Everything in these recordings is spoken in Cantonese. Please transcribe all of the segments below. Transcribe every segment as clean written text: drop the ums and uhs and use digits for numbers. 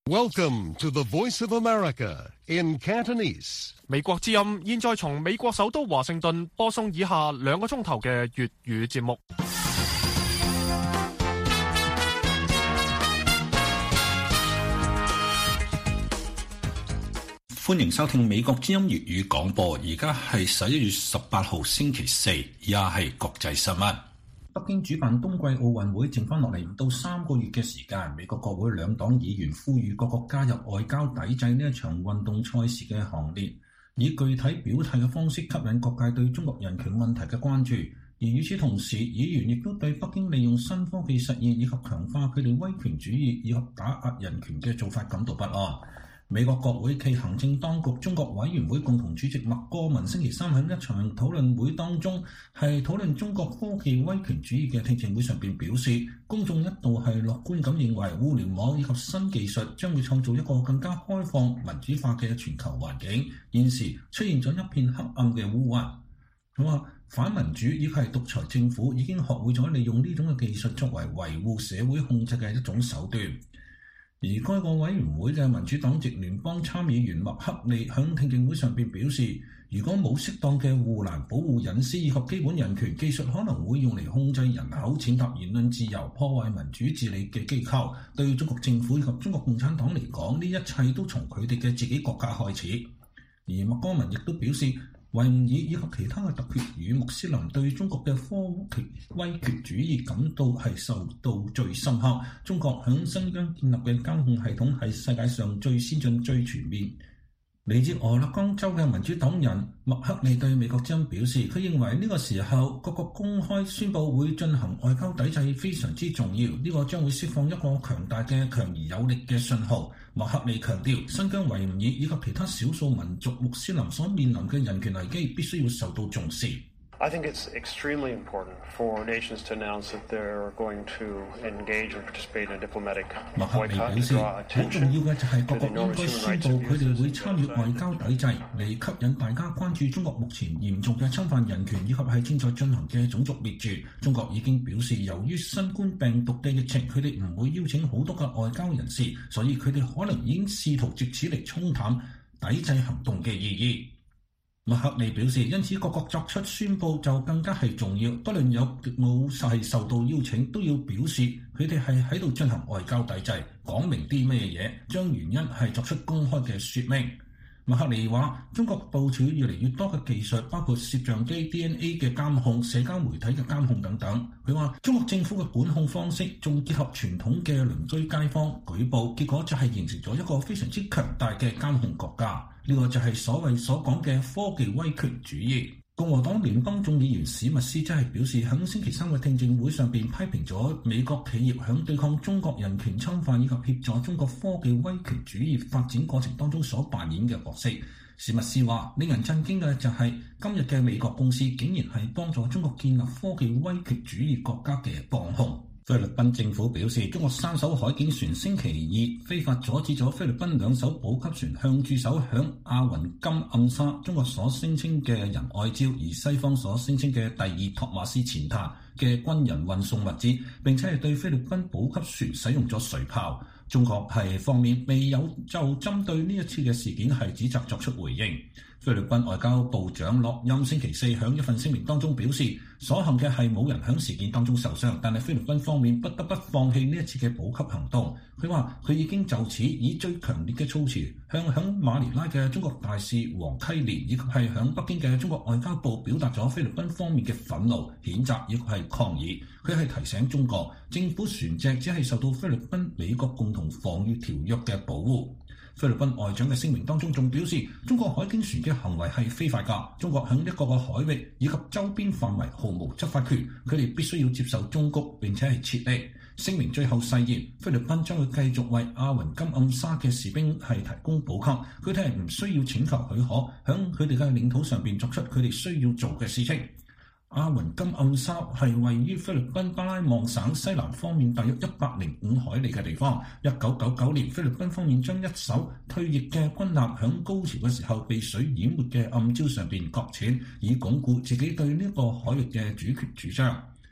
Welcome to the Voice of America in Cantonese. 美國之音現在從美國首都華盛頓播送以下2個鐘頭嘅粵語節目。 歡迎收聽美國之音粵語廣播，而家係11月18號星期四，也係國際新聞。北京主辦冬季奧運會剩翻落嚟唔到3個月嘅時間，美國國會兩黨議員呼籲各國加入外交抵制呢一場運動賽事嘅行列，以具體表態嘅方式吸引各界對中國人權問題嘅關注。而與此同時，議員亦都對北京利用新科技實現以及強化佢哋威權主義以及打壓人權嘅做法感到不安。美國國會暨行政當局中國委員會共同主席麥戈文星期三喺一場討論會當中，係討論中國科技威權主義嘅聽證會上邊表示，公眾一度係樂觀咁認為互聯網以及新技術將會創造一個更加開放民主化嘅全球環境。現時出現咗一片黑暗嘅烏雲。佢話反民主以及係獨裁政府已經學會咗利用呢種嘅技術作為維護社會控制嘅一種手段。而該個委員會嘅民主黨籍聯邦參議員麥克利響聽證會上邊表示，如果冇適當嘅護欄保護隱私以及基本人權，技術可能會用嚟控制人口、踐踏言論自由、破壞民主治理嘅機構。對中國政府以及中國共產黨嚟講，呢一切都從佢哋嘅自己國家開始。而麥戈文亦都表示，維吾爾以及其他嘅突厥語穆斯林對中國嘅科技威權主義感到係受到最深刻。中國響新疆建立嘅監控系統係世界上最先進、最全面。嚟自俄勒岡州嘅民主黨人麥克利對美國之音表示，佢認為呢個時候各國公開宣佈會進行外交抵制非常之重要，呢個將會釋放一個強大嘅、強而有力嘅信號。麥克利強調，新疆維吾爾以及其他少數民族穆斯林所面臨嘅人權危機必須要受到重視。 I think it's extremely important for nations to announce that they're going to engage and participate in a diplomatic boycott. 麥克利表示，好重要嘅就係各國應該宣布佢哋會參與外交抵制，嚟吸引大家關注中國目前嚴重嘅侵犯人權以及係正在進行嘅種族滅絕。中國已經表示，由於新冠病毒嘅疫情，佢哋唔會邀請好多嘅外交人士，所以佢哋可能已經試圖藉此嚟沖淡抵制行動嘅意義。麥克利表示，因此各國作出宣佈就更加係重要，不論有冇係受到邀請，都要表示佢哋係喺度進行外交抵制，講明啲咩嘢，將原因係作出公開嘅說明。麥克利話，中國部署越嚟越多嘅技術，包括攝像機、DNA 嘅監控、社交媒體嘅監控等等。佢話，中國政府嘅管控方式仲結合傳統嘅鄰居街坊舉報，結果就係形成咗一個非常之強大嘅監控國家。呢個就係所講嘅科技威權主義。共和黨聯邦眾議員史密斯真係表示，喺星期三嘅聽證會上邊批評咗美國企業響對抗中國人權侵犯以及協助中國科技威權主義發展過程當中所扮演嘅角色。史密斯話，令人震驚嘅就係今日嘅美國公司竟然係幫助中國建立科技威權主義國家嘅幫兇。菲律賓政府表示，中國3艘海警船星期二非法阻止咗菲律賓2艘補給船向駐守響阿雲金暗沙中國所聲稱嘅仁愛礁，而西方所聲稱嘅第2托馬斯前灘嘅軍人運送物資，並且係對菲律賓補給船使用咗水炮。中國係方面未有就針對呢一次嘅事件係指責作出回應。菲律賓外交部長洛欽星期四響一份聲明當中表示，所幸嘅係冇人響事件當中受傷，但係菲律賓方面不得不放棄呢一次嘅補給行動。佢話佢已經就此以最強烈嘅措辭向響馬尼拉嘅中國大使黃溪連以及係響北京嘅中國外交部表達咗菲律賓方面嘅憤怒、譴責以及係抗議。佢係提醒中國政府船隻只係受到菲律賓美國共同防禦條約嘅保護。菲律賓外長嘅聲明當中仲表示，中國海警船嘅行為係非法㗎，中國響一個個海域以及周邊範圍毫無執法權，佢哋必須要接受忠告並且係撤離。聲明最後誓言，菲律賓將會繼續為阿雲金暗沙嘅士兵係提供補給，佢哋係唔需要請求許可，響佢哋嘅領土上邊作出佢哋需要做嘅事情。阿雲金暗沙係位於菲律賓巴拉望省西南方面大約105海里嘅地方。1999年，菲律賓方面將一艘退役嘅軍艦響高潮嘅時候被水淹沒嘅暗礁上邊擱淺，以鞏固自己對呢個海域嘅主權主張。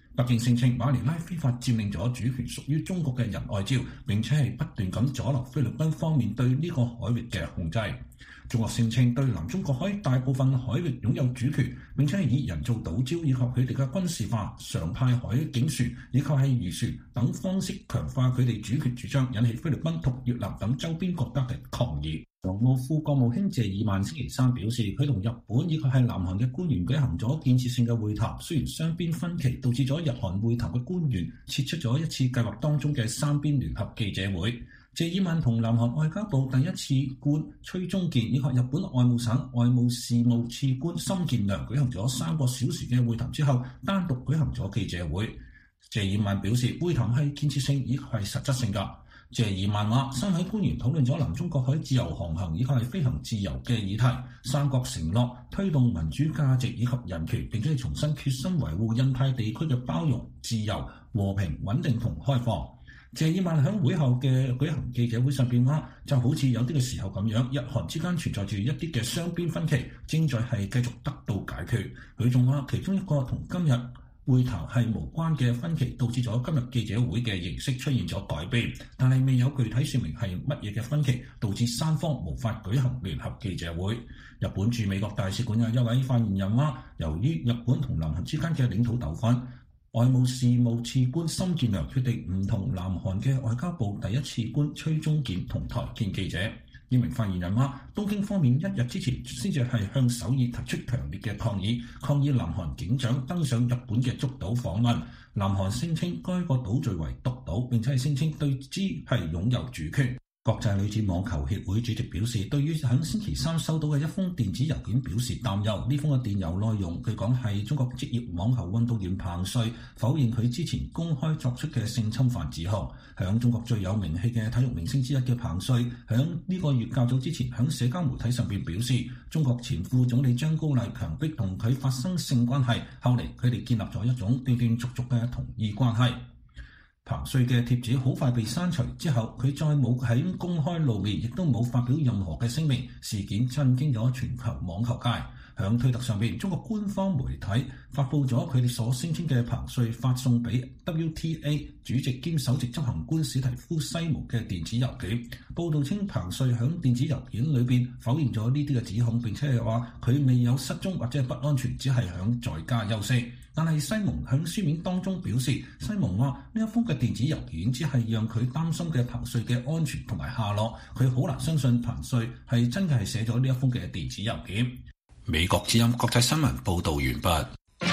北京聲稱馬尼拉非法佔領咗主權屬於中國嘅仁愛礁，並且係不斷咁阻撓菲律賓方面對呢個海域嘅控制。中國聲稱對南中國海大部分海域擁有主權，並且係以人造島礁以及佢哋嘅軍事化、常派海警船以及係漁船等方式強化佢哋主權主張，引起菲律賓同越南等周邊國家嘅抗議。常務副國務卿謝爾曼星期三表示，佢同日本以及係南韓嘅官員舉行咗建設性嘅會談，雖然雙邊分歧導致咗日韓會談嘅官員撤出咗一次計劃當中嘅三邊聯合記者會。謝爾曼同南韓外交部第一次官崔中健以及日本外務省外務事務次官森健良舉行咗3個小時嘅會談之後，單獨舉行咗記者會。謝爾曼表示，會談係建設性以及係實質性㗎。謝爾曼話，三位官員討論咗南中國海自由航行以及係飛行自由嘅議題，三國承諾推動民主價值以及人權，並且重新決心維護印太地區嘅包容、自由、和平、穩定同開放。謝爾曼喺會後嘅舉行記者會上邊話，就好似有啲嘅時候咁樣，日韓之間存在住一啲嘅雙邊分歧，正在係繼續得到解決。佢仲話，其中一個同今日會談係無關嘅分歧，導致咗今日記者會嘅形式出現咗改變，但係未有具體説明係乜嘢嘅分歧，導致三方無法舉行聯合記者會。日本駐美國大使館有一位發言人話，由於日本同南韓之間嘅領土糾紛，外務事務次官森健良決定唔同南韓嘅外交部第一次官崔中健同台見記者。呢名發言人話，東京方面一日之前先至係向首爾提出強烈嘅抗議南韓警長登上日本嘅竹島訪問。南韓聲稱該個島嶼為獨島，並且係聲稱對之係擁有主權。國際女子網球協會主席表示，對於喺星期三收到嘅一封電子郵件表示擔憂。呢封嘅電郵內容，佢講係中國職業網球運動員彭帥否認佢之前公開作出嘅性侵犯指控。響中國最有名氣嘅體育明星之一嘅彭帥，響呢個月較早之前響社交媒體上邊表示，中國前副總理張高麗強迫同佢發生性關係，後嚟佢哋建立咗一種斷斷續續嘅同意關係。彭帥嘅帖子好快被刪除之後，佢再冇喺公開露面，亦都冇發表任何嘅聲明。事件震驚咗全球網球界。響推特上邊，中國官方媒體發布咗佢哋所聲稱嘅彭帥發送俾 WTA 主席兼首席執行官史蒂夫西蒙嘅電子郵件。報道稱，彭帥響電子郵件裏邊否認咗呢啲嘅指控，並且係話佢未有失蹤或者係不安全，只係響在家休息。但係西蒙響書面當中表示，西蒙話呢一封嘅電子郵件只係讓佢擔心嘅彭帥嘅安全同埋下落，佢好難相信彭帥係真嘅係寫咗呢一封嘅電子郵件。美國之音國際新聞報道完畢。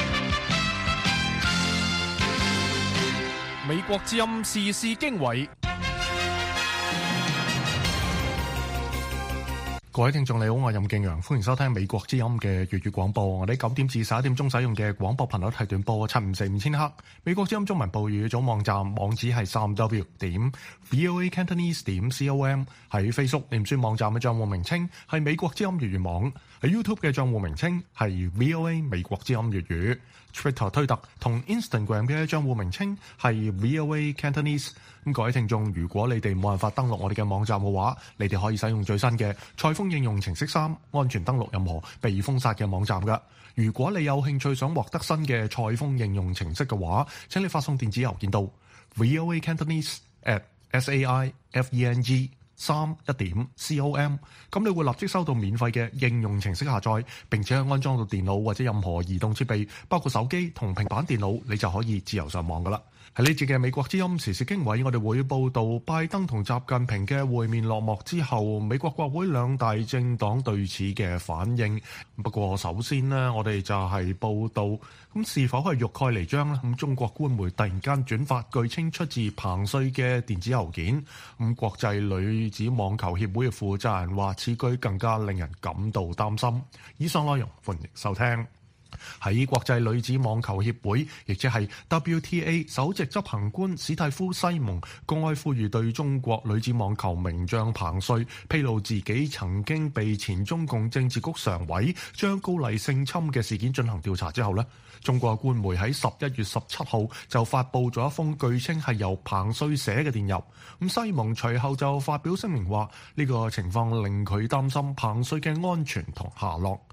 美國之音時事經緯。各位聽眾你好，我係任敬陽，歡迎收聽美國之音嘅粵語廣播。我哋9點至11點鐘使用嘅廣播頻率係短波7545000赫。美國之音中文部語總網站網址係3w.voacantonese.com。喺 Facebook 臉書網站嘅賬戶名稱係美國之音粵語網。喺 YouTube 嘅賬戶名稱係 VOA 美國之音粵語。Twitter 推特同 Instagram 嘅賬戶名稱係 VOA Cantonese。咁各位聽眾，如果你哋冇辦法登錄我哋嘅網站嘅話，你哋可以使用最新嘅賽風應用程式3，安全登錄任何被封殺嘅網站㗎。如果你有興趣想獲得新嘅賽風應用程式嘅話，請你發送電子郵件到 voacantonese@saifeng3.com， 咁你會立即收到免費嘅應用程式下載，並且安裝到電腦或者任何移動設備，包括手機同平板電腦，你就可以自由上網㗎啦。喺呢節嘅美國之音時事經緯，我哋會報道拜登同習近平嘅會面落幕之後，美國國會兩大政黨對此嘅反應。不過首先呢，我哋就係報道咁是否係欲蓋彌彰呢？咁中國官媒突然間轉發據稱出自彭帥嘅電子郵件，咁國際女子網球協會嘅負責人話此舉更加令人感到擔心。以上內容歡迎收聽。喺國際女子網球協會，亦即係 WTA 首席執行官史蒂夫西蒙公開呼籲對中國女子網球名將彭帥披露自己曾經被前中共政治局常委張高麗性侵嘅事件進行調查之後呢，中國官媒喺11月17號就發布咗一封據稱係由彭帥寫嘅電郵。咁西蒙隨後就發表聲明話，呢個情況令佢擔心彭帥嘅安全同下落。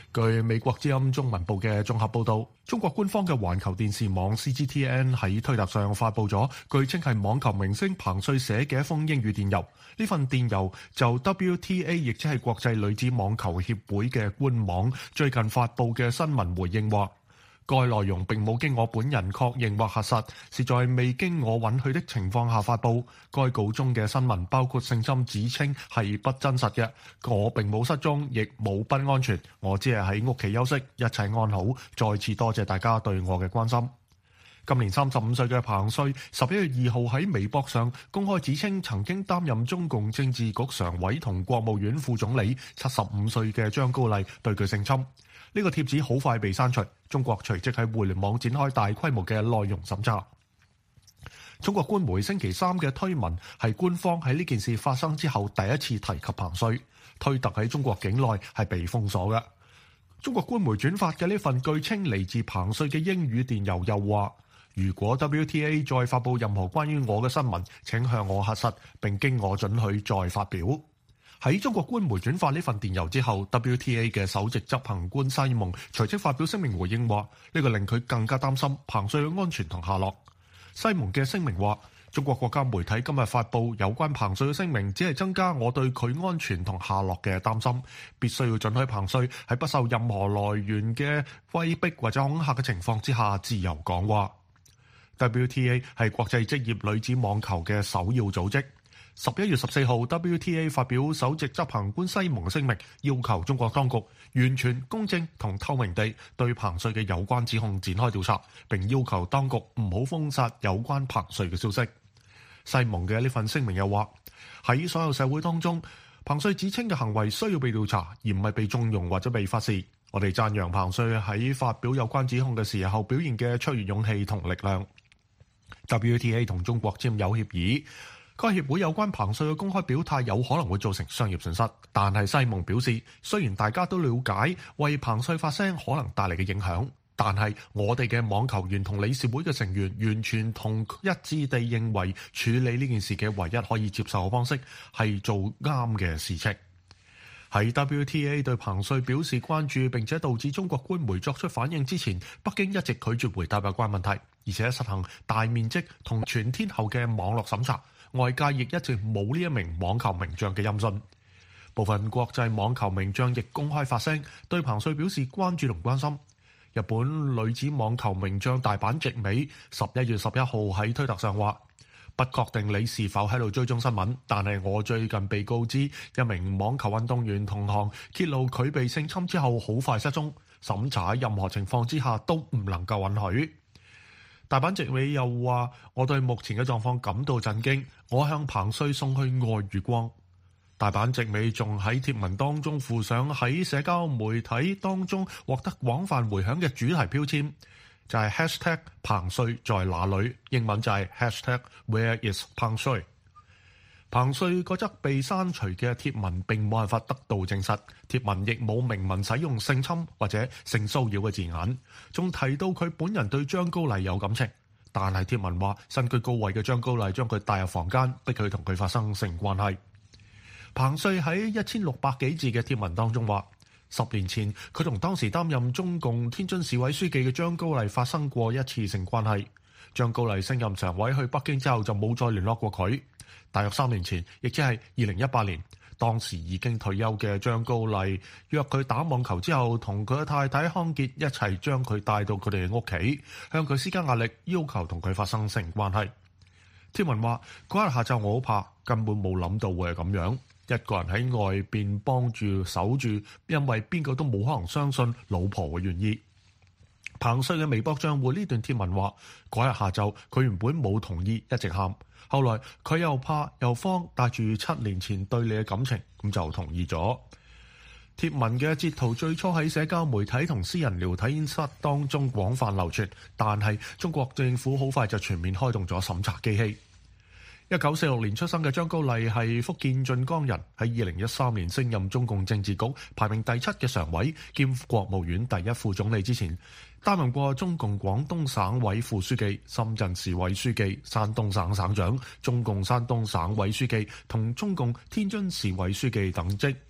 據美國之音中文部嘅綜合報導，中國官方嘅環球電視網 CGTN 喺推特上發布咗據稱係網球明星彭帥寫嘅一封英語電郵。呢份電郵就 WTA 亦即係國際女子網球協會嘅官網最近發布嘅新聞回應話，該內容並冇經我本人確認或核實，是在未經我允許的情況下發布。該稿中嘅新聞包括性侵指稱係不真實嘅，我並冇失蹤，亦冇不安全，我只係喺屋企休息，一切安好。再次多謝大家對我嘅關心。今年35歲嘅彭帥11月2號喺微博上公開指稱曾經擔任中共政治局常委同國務院副總理75歲嘅張高麗對佢性侵。呢個貼子好快被刪除，中國隨即喺互聯網展開大規模嘅內容審查。中國官媒星期三嘅推文係官方喺呢件事發生之後第一次提及彭帥，推特喺中國境內係被封鎖嘅。中國官媒轉發嘅呢份據稱嚟自彭帥嘅英語電郵又話，如果 WTA 再發布任何關於我嘅新聞，請向我核實並經我准許再發表。喺中國官媒轉發呢份電郵之後， WTA 嘅首席執行官西蒙隨即發表聲明回應話，呢個令佢更加擔心彭帥嘅安全同下落。西蒙嘅聲明話，中國國家媒體今日發布有關彭帥嘅聲明，只係增加我對佢安全同下落嘅擔心，必須要准許彭帥喺不受任何來源嘅威逼或者恐嚇嘅情況之下自由講話。WTA 係國際職業女子網球嘅首要組織。11月14號 WTA 發表首席執行官西蒙嘅聲明，要求中國當局完全公正同透明地對彭帥嘅有關指控展開調查，並要求當局唔好封殺有關彭帥嘅消息。西蒙嘅呢份聲明又話，喺所有社會當中，彭帥指稱嘅行為需要被調查，而唔係被縱容或者被忽視。我哋讚揚彭帥喺發表有關指控嘅時候表現嘅卓越勇氣同力量。WTA 同中國簽有協議，該協會有關彭帥嘅公開表態有可能會造成商業損失，但係西蒙表示，雖然大家都了解為彭帥發聲可能帶嚟嘅影響，但係我哋嘅網球員同理事會嘅成員完全同一致地認為處理呢件事嘅唯一可以接受嘅方式係做啱嘅事情。喺 WTA 對彭帥表示關注並且導致中國官媒作出反應之前，北京一直拒絕回答有關問題，而且實行大面積同全天候嘅網絡審查，外界亦一直冇呢一名網球名將嘅音訊。部分國際網球名將亦公開發聲，對彭帥表示關注同關心。日本女子網球名將大阪直美11月11號喺推特上話，不確定你是否喺度追蹤新聞，但係我最近被告知一名網球運動員同行揭露佢被性侵之後好快失蹤，審查喺任何情況之下都唔能夠允許。大阪直美又話，我對目前嘅狀況感到震驚，我向彭帥送去愛與光。大阪直美仲喺貼文當中附上喺社交媒體當中獲得廣泛迴響嘅主題標籤，就係 hashtag 彭帥在哪裏，英文就係 hashtag where is 彭帥。彭帥嗰則被刪除嘅貼文並冇辦法得到證實，貼文亦冇明文使用性侵或者性騷擾嘅字眼，仲提到佢本人對張高麗有感情，但係貼文話身居高位嘅張高麗將佢帶入房間，逼佢同佢發生性關係。彭帥喺1600幾字嘅貼文當中話，10年前佢同當時擔任中共天津市委書記嘅張高麗發生過一次性關係。張高麗升任常委去北京之後就冇再聯絡過佢。大約3年前，亦即係2018年，當時已經退休嘅張高麗約佢打網球之後，同佢嘅太太康傑一齊將佢帶到佢哋嘅屋企，向佢施加壓力，要求同佢發生性關係。貼文話，嗰日下晝我好怕，根本冇諗到會係咁樣。一個人喺外邊幫住守住，因為邊個都冇可能相信老婆嘅願意。彭帥嘅微博賬戶呢段貼文話，嗰日下晝佢原本冇同意，一直喊，後來佢又怕又慌，帶住7年前對你嘅感情，咁就同意咗。貼文嘅截圖最初喺社交媒體同私人聊天室當中廣泛流傳，但係中國政府好快就全面開動咗審查機器。1946年出生嘅張高麗係福建晉江人，喺2013年升任中共政治局排名第7嘅常委兼國務院第1副總理之前，擔任過中共廣東省委副書記、深圳市委書記、山東省省長、中共山東省委書記同中共天津市委書記等職。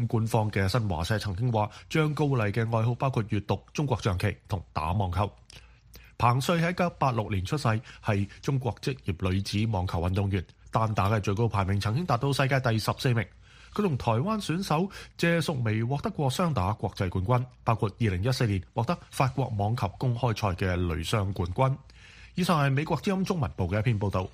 官方嘅新華社曾經話，張高麗嘅愛好包括閱讀、中國象棋同打網球。彭帥喺1986年出世，係中國職業女子網球運動員，單打嘅最高排名曾經達到世界第14名。佢同台灣選手謝淑薇獲得過雙打國際冠軍，包括2014年獲得法國網球公開賽嘅女雙冠軍。以上係美國之音中文部嘅一篇報導。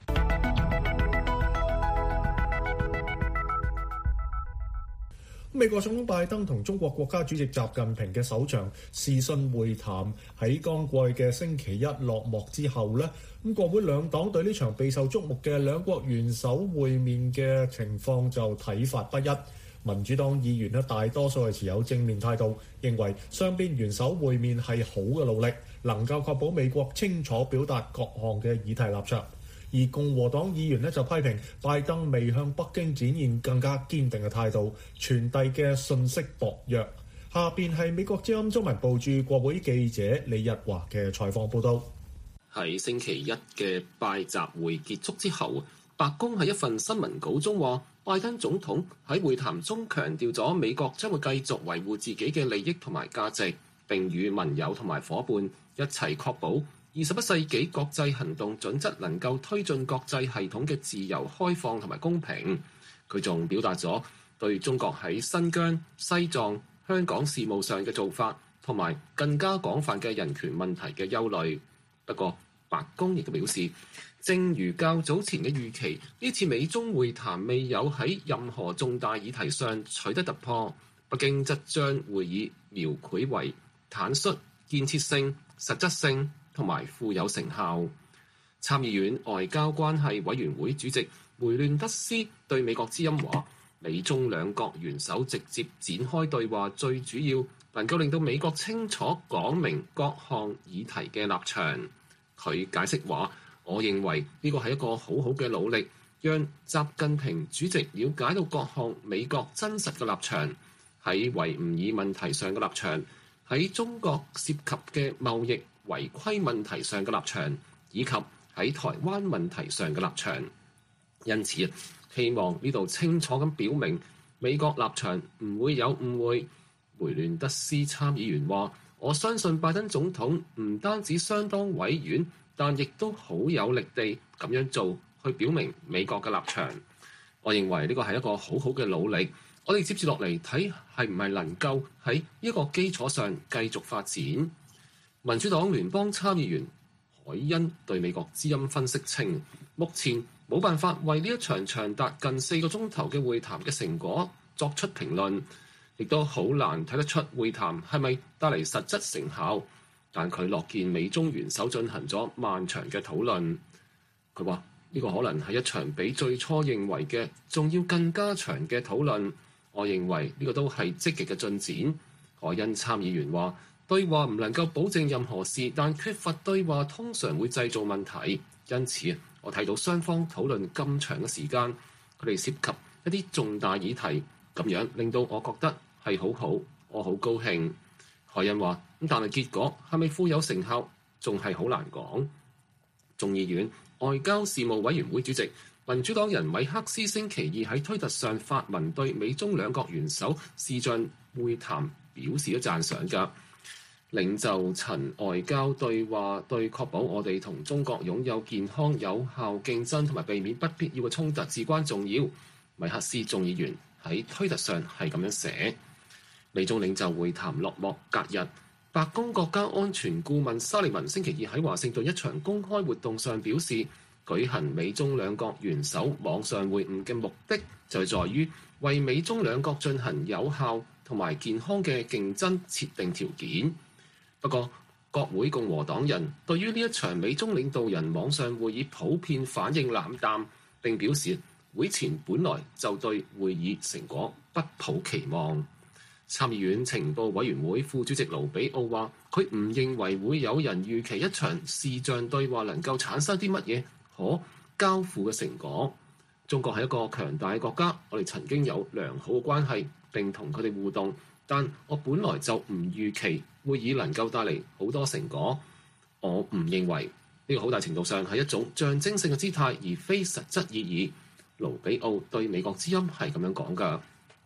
美國總統拜登同中國國家主席習近平嘅首場視訊會談喺剛過去嘅星期一落幕之後呢，國會兩黨對呢場備受矚目嘅兩國元首會面嘅情況就睇法不一。民主黨議員大多數係持有正面態度，認為雙邊元首會面係好嘅努力，能夠確保美國清楚表達各項嘅議題立場。而共和黨議員就批評拜登未向北京展現更加堅定嘅態度，傳遞嘅信息薄弱。下邊係美國之音中文部駐國會記者李日華嘅採訪報導。 喺星期一嘅拜習會結束之後，白宮喺一份新聞稿中話，拜登總統喺會談中強調咗美國將會繼續維護自己嘅利益同埋價值，並與盟友同埋夥伴一齊確保21世紀國際行動準則能夠推進國際系統嘅自由、開放同埋公平。佢仲表達咗對中國喺新疆、西藏、香港事務上嘅做法，同埋更加廣泛嘅人權問題嘅憂慮。不過，白宮亦都表示，正如較早前嘅預期，呢次美中會談未有喺任何重大議題上取得突破。北京則將會議描繪為坦率、建設性、實質性同埋富有成效。參議院外交關係委員會主席梅亂德斯對美國之音話，美中兩國元首直接展開對話，最主要能夠令到美國清楚講明各項議題嘅立場。佢解釋話，我認為呢個係一個好好嘅努力，讓習近平主席了解到各項美國真實嘅立場，喺維吾爾問題上嘅立場，喺中國涉及嘅貿易違規問題上嘅立場，以及喺台灣問題上嘅立場。因此，希望呢度清楚咁表明美國立場唔會有誤會。梅亂德斯參議員話，我相信拜登總統唔單止相當委婉，但亦都好有力地咁樣做，去表明美國嘅立場。我認為呢個係一個好好嘅努力。我哋接住落嚟睇係唔係能夠喺呢個基礎上繼續發展。民主黨聯邦參議員海恩對美國之音分析稱，目前冇辦法為呢一場長達近4個鐘頭嘅會談嘅成果作出評論，亦都好難睇得出會談係咪帶嚟實質成效。但佢樂見美中元首進行咗漫長嘅討論。佢話呢個可能係一場比最初認為嘅仲要更加長嘅討論。我認為呢個都係積極嘅進展。海恩參議員話，對話唔能夠保證任何事，但缺乏對話通常會製造問題。因此，我睇到雙方討論咁長嘅時間，佢哋涉及一啲重大議題，咁樣令到我覺得係好好，我好高興。海恩話，但係結果係咪富有成效，仲係好難講。眾議院外交事務委員會主席民主黨人米克斯星期二喺推特上發文對美中兩國元首視像會談表示咗讚賞㗎。領袖層外交對話對確保我哋同中國擁有健康有效競爭同埋避免不必要嘅衝突至關重要。米克斯眾議員喺推特上係咁樣寫。美中領袖會談落幕隔日，白宮國家安全顧問沙利文星期二喺華盛頓一場公開活動上表示，舉行美中兩國元首網上會晤嘅目的就係在於為美中兩國進行有效同埋健康嘅競爭設定條件。不過，國會共和黨人對於呢一場美中領導人網上會議普遍反應冷淡，並表示會前本來就對會議成果不抱期望。參議院情報委員會副主席盧比奧話，佢唔認為會有人預期一場視像對話能夠產生啲乜嘢可交付嘅成果。中國係一個強大嘅國家，我哋曾經有良好嘅關係，並同佢哋互動，但我本來就唔預期會議能夠帶嚟好多成果。我唔認為呢個好大程度上係一種象徵性嘅姿態，而非實質意義。盧比奧對美國之音係咁樣講㗎。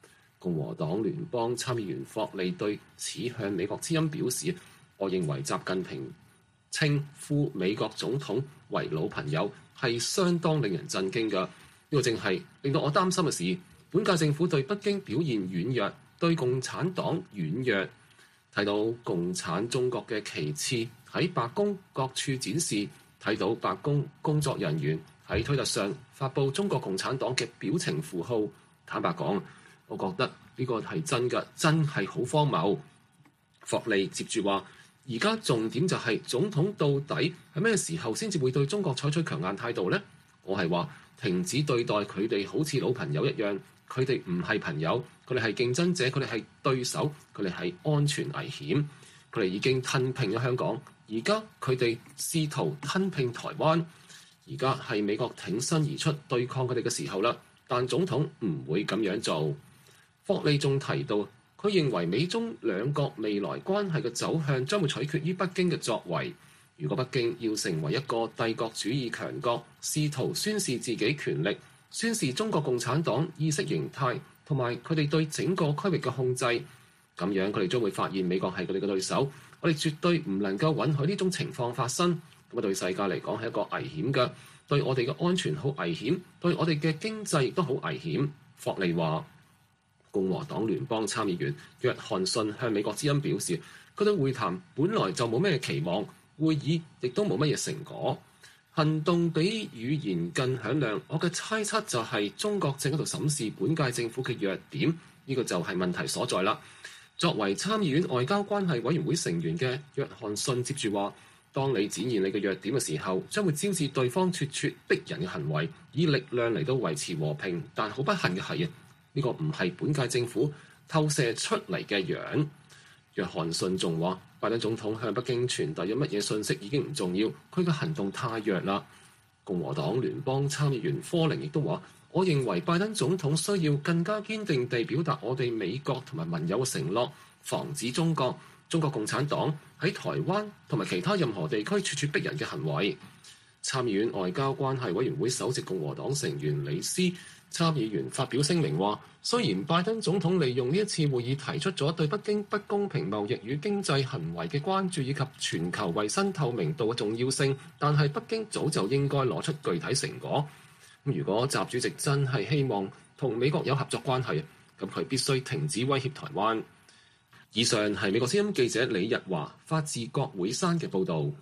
共和黨聯邦參議員霍利對此向美國之音表示，我認為習近平稱呼美國總統為老朋友係相當令人震驚㗎。呢個正係令到我擔心嘅事。本屆政府對北京表現軟弱，對共產黨軟弱。睇到共產中國嘅旗幟喺白宮各處展示，睇到白宮工作人員喺推特上發布中國共產黨嘅表情符號。坦白講，我覺得呢個係真嘅，真係好荒謬。霍利接住話：而家重點就係總統到底係咩時候先至會對中國採取強硬態度呢？我係話停止對待佢哋好似老朋友一樣，佢哋唔係朋友，佢哋係競爭者，佢哋係對手，佢哋係安全危險，佢哋已經吞併咗香港，而家佢哋試圖吞併台灣，而家係美國挺身而出對抗佢哋嘅時候啦。但總統唔會咁樣做。霍利仲提到，佢認為美中兩國未來關係嘅走向將會取決於北京嘅作為。如果北京要成為一個帝國主義強國，試圖宣示自己權力，宣示中國共產黨意識形態同埋佢哋對整個區域嘅控制，咁樣佢哋將會發現美國係佢哋嘅對手。我哋絕對唔能夠允許呢種情況發生。咁啊，對世界嚟講係一個危險嘅。對我哋嘅安全好危險，對我哋嘅經濟亦都好危險。霍利話，共和黨聯邦參議員約翰遜向美國之音表示，佢對會談本來就冇咩期望，會議亦都冇乜嘢成果。行動比語言更響亮。我嘅猜測就係中國正喺度審視本屆政府嘅弱點，呢個就係問題所在啦。作為參議院外交關係委員會成員嘅約翰遜接住話，當你展現你嘅弱點嘅時候，將會招致對方咄咄逼人嘅行為，以力量嚟到維持和平。但好不幸嘅係呢個唔係本屆政府透射出嚟嘅樣。約翰遜仲話，拜登總統向北京傳遞咗乜嘢信息已經唔重要，佢嘅行動太弱啦。共和黨聯邦參議員科寧亦都話，我認為拜登總統需要更加堅定地表達我哋美國同埋盟友嘅承諾，防止中國共產黨喺台灣同埋其他任何地區咄咄逼人嘅行為。參議院外交關係委員會首席共和黨成員李斯參議員發表聲明話，雖然拜登總統利用呢一次會議提出咗對北京不公平貿易與經濟行為嘅關注以及全球衞生透明度嘅重要性，但係北京早就應該攞出具體成果。如果習主席真係希望同美國有合作關係，咁佢必須停止威脅台灣。以上係美國之音記者李日華發自國會山嘅報導。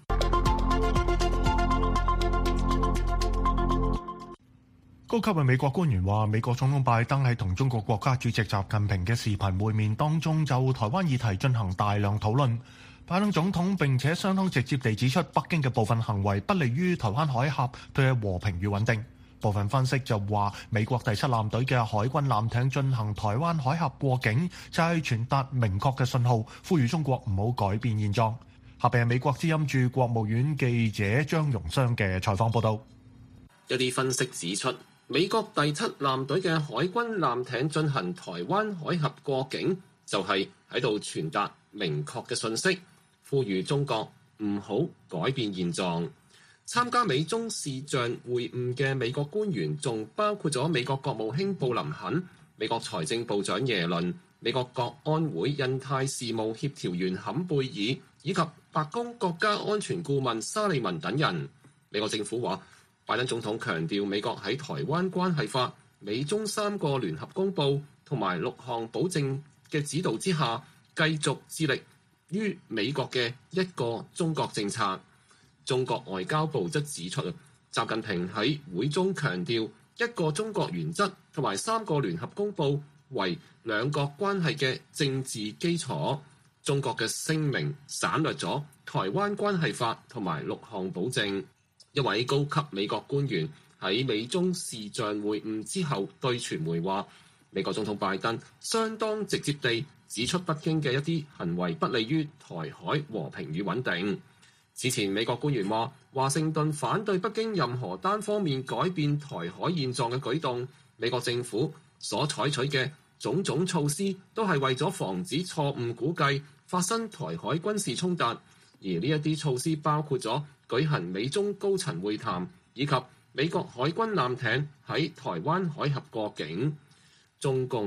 高級嘅美國官員話，美國總統拜登喺同中國國家主席習近平嘅視頻會面當中，就台灣議題進行大量討論。拜登總統並且相當直接地指出，北京嘅部分行為不利於台灣海峽對和平與穩定。部分分析就話，美國第7艦隊嘅海軍艦艇進行台灣海峽過境，就係傳達明確嘅信號，呼籲中國唔好改變現狀。下邊係美國之音駐國務院記者張榮商嘅採訪報導。 一啲分析指出，美國第7艦隊嘅海軍艦艇進行台灣海峽過境，就係喺度傳達明確嘅訊息，呼籲中國唔好改變現狀。參加美中視像會晤嘅美國官員仲包括咗美國國務卿布林肯、美國財政部長耶倫、美國國安會印太事務協調員坎貝爾以及白宮國家安全顧問沙利文等人。美國政府話，拜登總統強調美國喺台灣關係法、美中3個聯合公報同埋6項保證嘅指導之下，繼續致力於美國嘅一個中國政策。中國外交部則指出，習近平喺會中強調一個中國原則同埋3個聯合公報為兩國關係嘅政治基礎。中國嘅聲明省略咗台灣關係法同埋6項保證。一位高級美國官員喺美中視像會晤之後對傳媒話，美國總統拜登相當直接地指出北京嘅一啲行為不利於台海和平與穩定。此前美國官員話，華盛頓反對北京任何單方面改變台海現狀嘅舉動。美國政府所採取嘅種種措施都係為咗防止錯誤估計發生台海軍事衝突，而呢一啲措施包括咗舉行美中高層會談，以及美國海軍艦艇喺台灣海峽過境。中共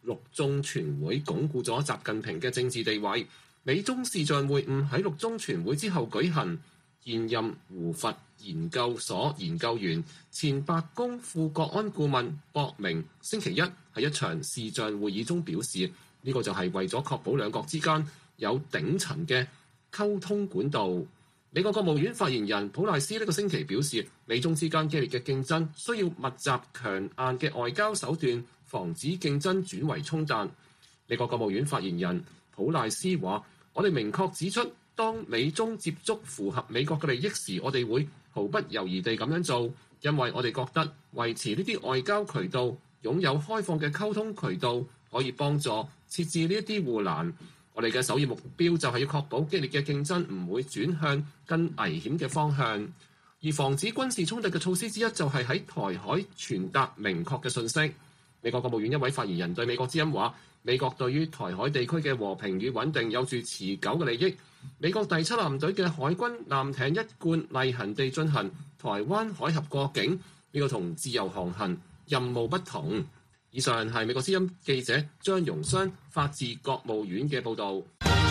六中全會鞏固咗習近平嘅政治地位。美中視像會晤喺六中全會之後舉行。現任胡佛研究所研究員、前白宮副國安顧問博明星期一喺一場視像會議中表示，呢個就係為咗確保兩國之間有頂層嘅溝通管道。美國國務院發言人普賴斯呢個星期表示，美中之間激烈嘅競爭需要密集強硬嘅外交手段，防止競爭轉為衝突。美國國務院發言人普賴斯話：我哋明確指出，當美中接觸符合美國嘅利益時，我哋會毫不猶豫地咁樣做，因為我哋覺得維持呢啲外交渠道、擁有開放嘅溝通渠道，可以幫助設置呢一啲護欄。我哋嘅首要目標就係要確保激烈嘅競爭唔會轉向更危險嘅方向。而防止軍事衝突嘅措施之一就係喺台海傳達明確嘅訊息。美國國務院一位發言人對美國之音話：美國對於台海地區嘅和平與穩定有住持久嘅利益。美國第7艦隊嘅海軍艦艇一貫例行地進行台灣海峽過境，呢個同自由航行任務不同。以上係美國之音記者張榮湘發自國務院嘅報導。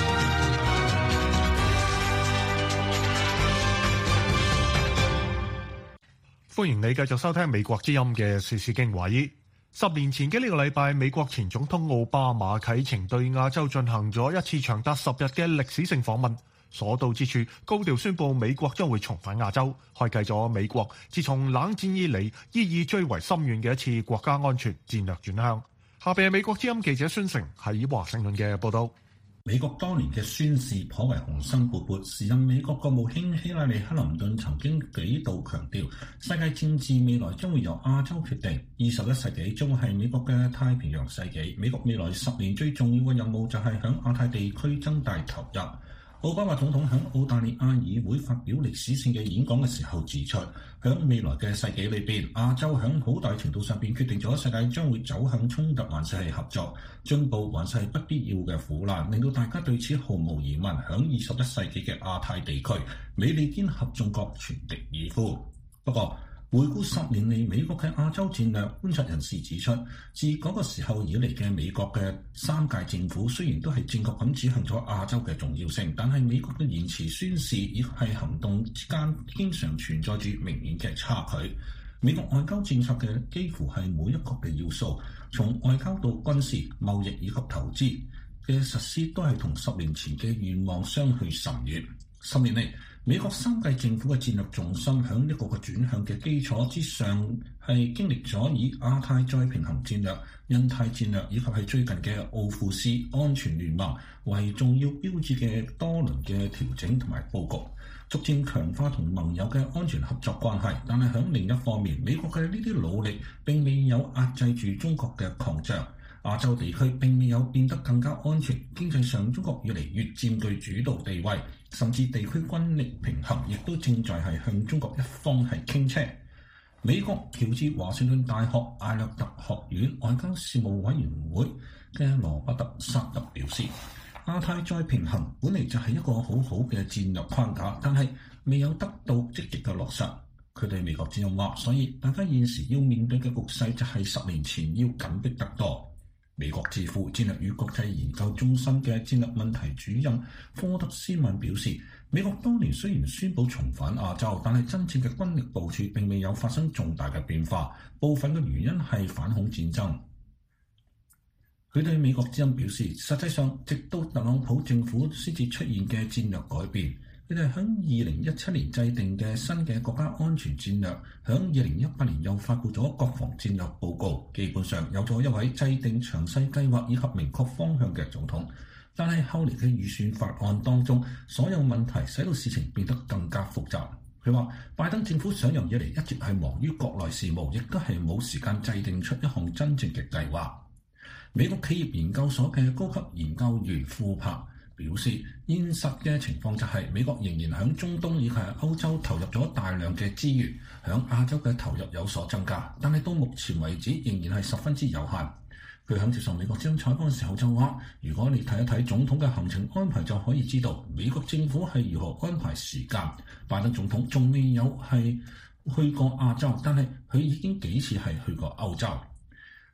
歡迎你繼續收聽美國之音嘅時事經緯。10年前嘅呢個禮拜，美國前總統奧巴馬啟程對亞洲進行咗一次長達10日嘅歷史性訪問，所到之處高調宣布美國將會重返亞洲，開啟咗美國自從冷戰以嚟意義最為深遠嘅一次國家安全戰略轉向。下邊係美國之音記者孫成喺華盛頓嘅報道。 美國多年嘅宣示頗為雄心勃勃，時任美國國務卿希拉里·克林頓曾經幾度強調，世界政治未來將會由亞洲決定，21世紀將會係美國嘅太平洋世紀，美國未來10年最重要嘅任務就係響亞太地區增大投入。奧巴馬總統響澳大利亞議會發表歷史性嘅演講嘅時候指出，響未來嘅世紀裏邊，亞洲響好大程度上邊決定咗世界將會走向衝突還是係合作，進步還是係不必要嘅苦難，令到大家對此毫無疑問。響21世紀嘅亞太地區，美利堅合眾國全力以赴。不過，回顧10年嚟美國嘅亞洲戰略，觀察人士指出，自嗰個時候以嚟嘅美國嘅3屆政府雖然都係正確咁指向咗亞洲嘅重要性，但係美國嘅言辭宣示以及係行動之間經常存在住明顯嘅差距。美國外交政策嘅幾乎係每一個嘅要素，從外交到軍事、貿易以及投資嘅實施，都係同10年前嘅願望相去甚遠。10年嚟，美國3屆政府嘅戰略重心響一個個轉向嘅基礎之上，係經歷咗以亞太再平衡戰略、印太戰略以及係最近嘅奧庫斯安全聯盟為重要標誌嘅多輪嘅調整同埋佈局，逐漸強化同盟友嘅安全合作關係。但係響另一方面，美國嘅呢啲努力並未有壓制住中國嘅擴張。亞洲地區並未有變得更加安全，經濟上中國越嚟越佔據主導地位，甚至地區軍力平衡亦都正在係向中國一方係傾斜。美國喬治華盛頓大學艾略特學院外交事務委員會嘅羅伯特薩特表示，亞太再平衡本嚟就係一個好好嘅戰略框架，但係未有得到積極嘅落實。佢對美國之音話，所以大家現時要面對嘅局勢就係10年前要緊迫得多。美國智庫戰略與國際研究中心嘅戰略問題主任科德斯曼表示，美國當年雖然宣布重返亞洲，但係真正嘅軍力部署並未有發生重大嘅變化，部分嘅原因係反恐戰爭。佢對美國之音表示，實際上直到特朗普政府先至出現嘅戰略改變。佢哋喺2017年制定嘅新嘅國家安全戰略，喺2018年又發布咗國防戰略報告，基本上有咗一位制定詳細計劃以及明確方向嘅總統。但係後嚟嘅預算法案當中，所有問題使到事情變得更加複雜。佢話，拜登政府上任以嚟一直係忙於國內事務，亦都係冇時間制定出一項真正嘅計劃。美國企業研究所嘅高級研究員庫珀表示，現實嘅情況就係美國仍然響中東以及歐洲投入咗大量嘅資源，響亞洲嘅投入有所增加，但係到目前為止仍然係十分之有限。佢響接受美國之音採訪嘅時候就話，如果你睇一睇總統嘅行程安排，就可以知道美國政府係如何安排時間。拜登總統仲未有係去過亞洲，但係佢已經幾次係去過歐洲。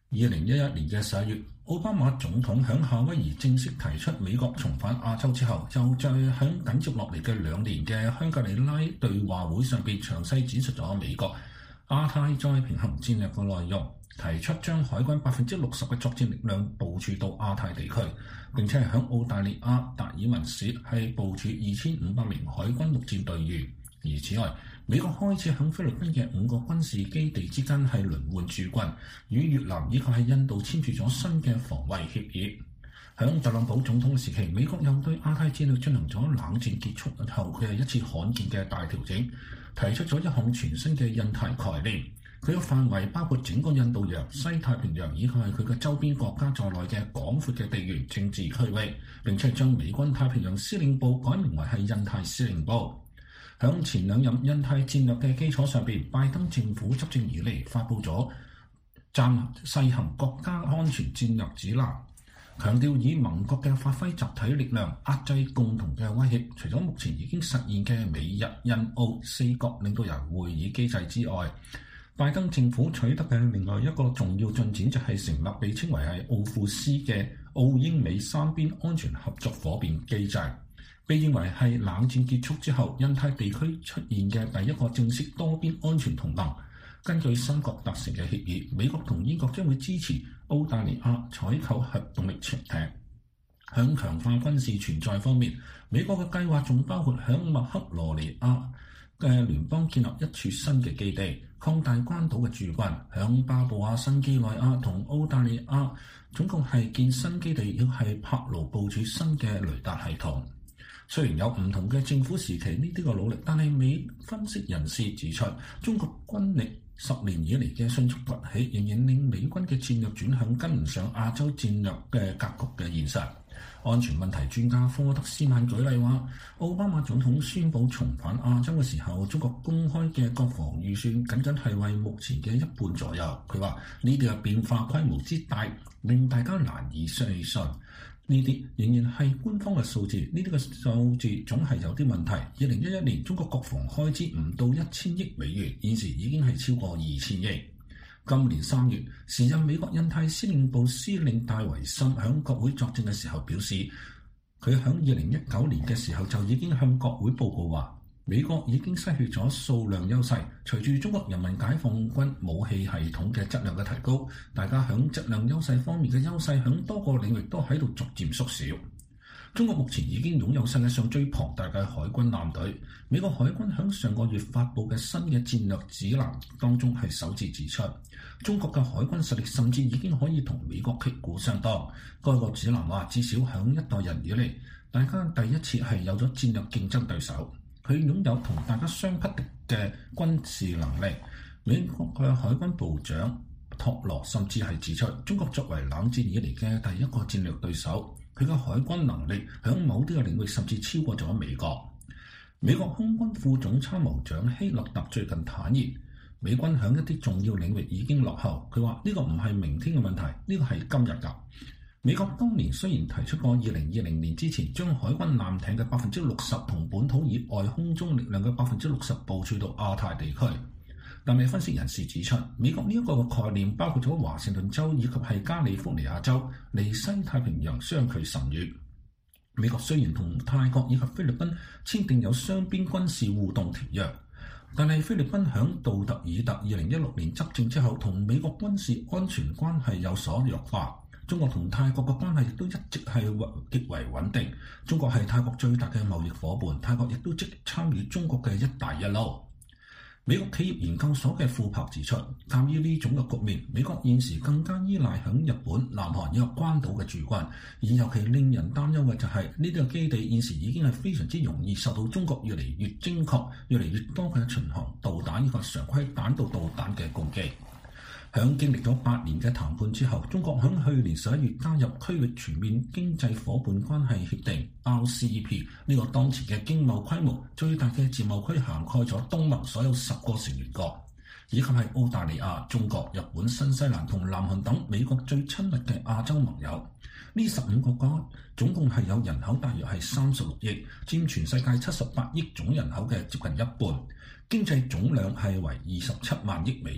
2011年嘅11月，奧巴馬總統響夏威夷正式提出美國重返亞洲之後，就在響緊接落嚟嘅2年嘅香格里拉對話會上邊詳細展述咗美國亞太再平衡戰略嘅內容，提出將海軍60%嘅作戰力量部署到亞太地區，並且係響澳大利亞達爾文市係部署2500名海軍陸戰隊員。而此外，美國開始響菲律賓嘅5個軍事基地之間係輪換駐軍，與越南以及係印度簽署咗新嘅防衛協議。響特朗普總統時期，美國又對亞太戰略進行咗冷戰結束後嘅一次罕見嘅大調整，提出咗一項全新嘅印太概念。佢嘅範圍包括整個印度洋、西太平洋以及係佢嘅周邊國家在內嘅廣闊嘅地緣政治區域，並且將美軍太平洋司令部改名為係印太司令部。響前2任印太戰略嘅基礎上邊，拜登政府執政以嚟發布咗試行國家安全戰略指南，強調以盟國嘅發揮集體力量壓制共同嘅威脅。除咗目前已經實現嘅美日印澳4國領導人會議機制之外，拜登政府取得嘅另外一個重要進展就係成立被稱為係奧庫斯嘅澳英美3邊安全合作夥伴機制。被認為係冷戰結束之後印太地區出現嘅第一個正式多邊安全同盟。根據三國達成嘅協議，美國同英國將會支持澳大利亞採購核動力潛艇。響強化軍事存在方面，美國嘅計劃仲包括響密克羅尼亞嘅聯邦建立一處新嘅基地，擴大關島嘅駐軍。響巴布亞新幾內亞同澳大利亞總共係建新基地，亦係柏勞部署新嘅雷達系統。雖然有唔同嘅政府時期呢啲個努力，但係美分析人士指出，中國軍力10年以嚟嘅迅速崛起，仍然令美軍嘅戰略轉向跟唔上亞洲戰略嘅格局嘅現實。安全問題專家科德斯曼舉例話，奧巴馬總統宣布重返亞洲嘅時候，中國公開嘅國防預算僅僅係為目前嘅1半左右。佢話呢啲嘅變化規模之大，令大家難以相信。呢啲仍然係官方嘅數字，呢啲嘅數字總係有啲問題。2011年中國國防開支唔到1000億美元，現時已經係超過2000億。今年3月，時任美國印太司令部司令戴維森響國會作證嘅時候表示，佢響2019年嘅時候就已經向國會報告話，美國已經失去咗數量優勢，隨住中國人民解放軍武器系統嘅質量嘅提高，大家響質量優勢方面嘅優勢響多個領域都喺度逐漸縮小。中國目前已經擁有世界上最龐大嘅海軍艦隊。美國海軍響上個月發布嘅新嘅戰略指南當中係首次指出，中國嘅海軍實力甚至已經可以同美國旗鼓相當。該個指南話，至少響一代人以嚟，大家第一次係有咗戰略競爭對手。佢擁有同大家相匹敵嘅軍事能力。美國嘅海軍部長托羅甚至係指出，中國作為冷戰以嚟嘅第一個戰略對手，佢嘅海軍能力響某啲嘅領域甚至超過咗美國。美國空軍副總參謀長希勒特最近坦言，美軍響一啲重要領域已經落後。佢話呢個唔係明天嘅問題，呢個係今日㗎。美國當年雖然提出過2020年之前將海軍艦艇嘅60%同本土以外空中力量嘅60%部署到亞太地區，但係分析人士指出，美國呢一個概念包括咗華盛頓州以及係加利福尼亞州，離西太平洋相距甚遠。美國雖然同泰國以及菲律賓簽訂有雙邊軍事互動條約，但係菲律賓響杜特爾特2016年執政之後，同美國軍事安全關係有所弱化。中國同泰國嘅關係亦都一直係極為穩定。中國係泰國最大嘅貿易夥伴，泰國亦都積極參與中國嘅一帶一路。美國企業研究所嘅庫珀指出，鑑於呢種嘅局面，美國現時更加依賴響日本、南韓以及關島嘅駐軍，而尤其令人擔憂嘅就係呢啲嘅基地現時已經係非常之容易受到中國越嚟越精確、越嚟越多嘅巡航導彈以及常規彈道導彈嘅攻擊。響經歷咗8年嘅談判之後，中國響去年11月加入區域全面經濟夥伴關係協定 RCEP， 呢個當前嘅經貿規模最大嘅自貿區，涵蓋咗東盟所有10個成員國，以及係澳大利亞、中國、日本、新西蘭同南韓等美國最親密嘅亞洲盟友。呢15個國家總共係有人口大約係36億，佔全世界78億總人口嘅接近一半，經濟總量係為27萬億美元。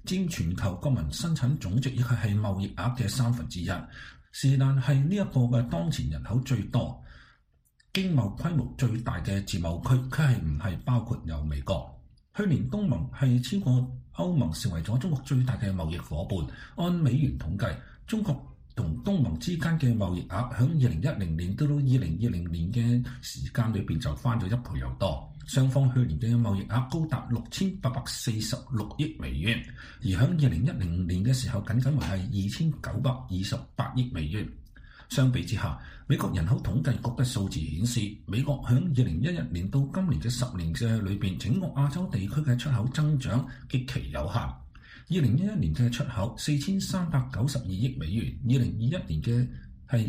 佔全球國民生產總值亦係貿易額嘅1/3。是但係呢一個嘅當前人口最多、經貿規模最大嘅自貿區，卻係唔係包括有美國。去年東盟係超過歐盟，成為咗中國最大嘅貿易夥伴。按美元統計，中國同東盟之間嘅貿易額喺2010年到2020年嘅時間裏邊就翻咗1倍又多。雙方去年嘅貿易額高達6846億美元，而喺2010年嘅時候僅僅為係2928億美元。相比之下，美國人口統計局嘅數字顯示，美國喺2011年到今年嘅10年嘅裏邊，整個亞洲地區嘅出口增長極其有限。2011年嘅出口4392億美元，2021年嘅係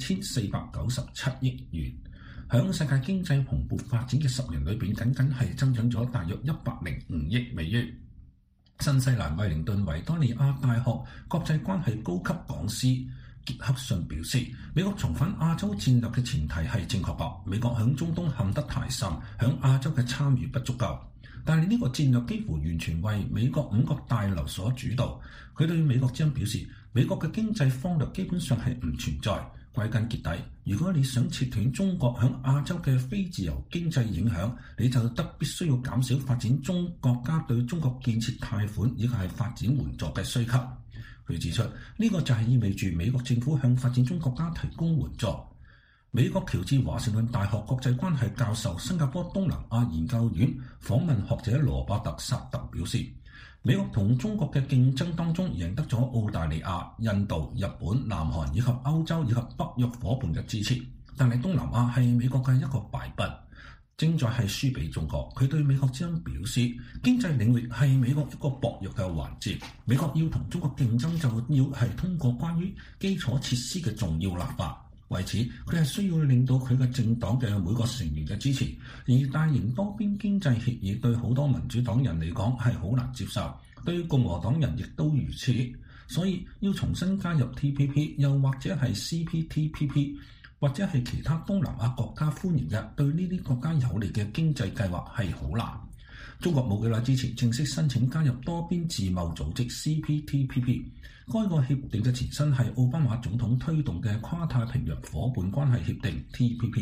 4497億元。喺世界經濟蓬勃發展嘅10年裏邊，僅僅係增長咗大約105億美元。新西蘭惠靈頓維多利亞大學國際關係高級講師傑克遜表示，美國重返亞洲戰略嘅前提係正確㗎。美國響中東陷得太深，響亞洲嘅參與不足夠。但係呢個戰略幾乎完全為美國5角大樓所主導。佢對美國之音表示，美國嘅經濟方略基本上係唔存在。歸根結底，如果你想切斷中國響亞洲嘅非自由經濟影響，你就必須要減少發展中國家對中國建設貸款以及係發展援助嘅需求。佢指出，呢個就係意味住美國政府向發展中國家提供援助。美國喬治華盛頓大學國際關係教授、新加坡東南亞研究院訪問學者羅伯特·薩特表示，美國同中國嘅競爭當中贏得咗澳大利亞、印度、日本、南韓以及歐洲以及北約夥伴嘅支持，但係東南亞係美國嘅一個敗筆，正在係輸俾中國。佢對美國之音表示，經濟領域係美國一個薄弱嘅環節，美國要同中國競爭就要係通過關於基礎設施嘅重要立法。為此，佢係需要令到佢嘅政黨嘅每個成員嘅支持，而大型多邊經濟協議對好多民主黨人嚟講係好難接受，對共和黨人亦都如此。所以要重新加入 TPP， 又或者係 CPTPP， 或者係其他東南亞國家歡迎嘅對呢啲國家有利嘅經濟計劃係好難。中國冇幾耐之前正式申請加入多邊自貿組織 CPTPP。該個協定嘅前身係奧巴馬總統推動嘅跨太平洋夥伴關係協定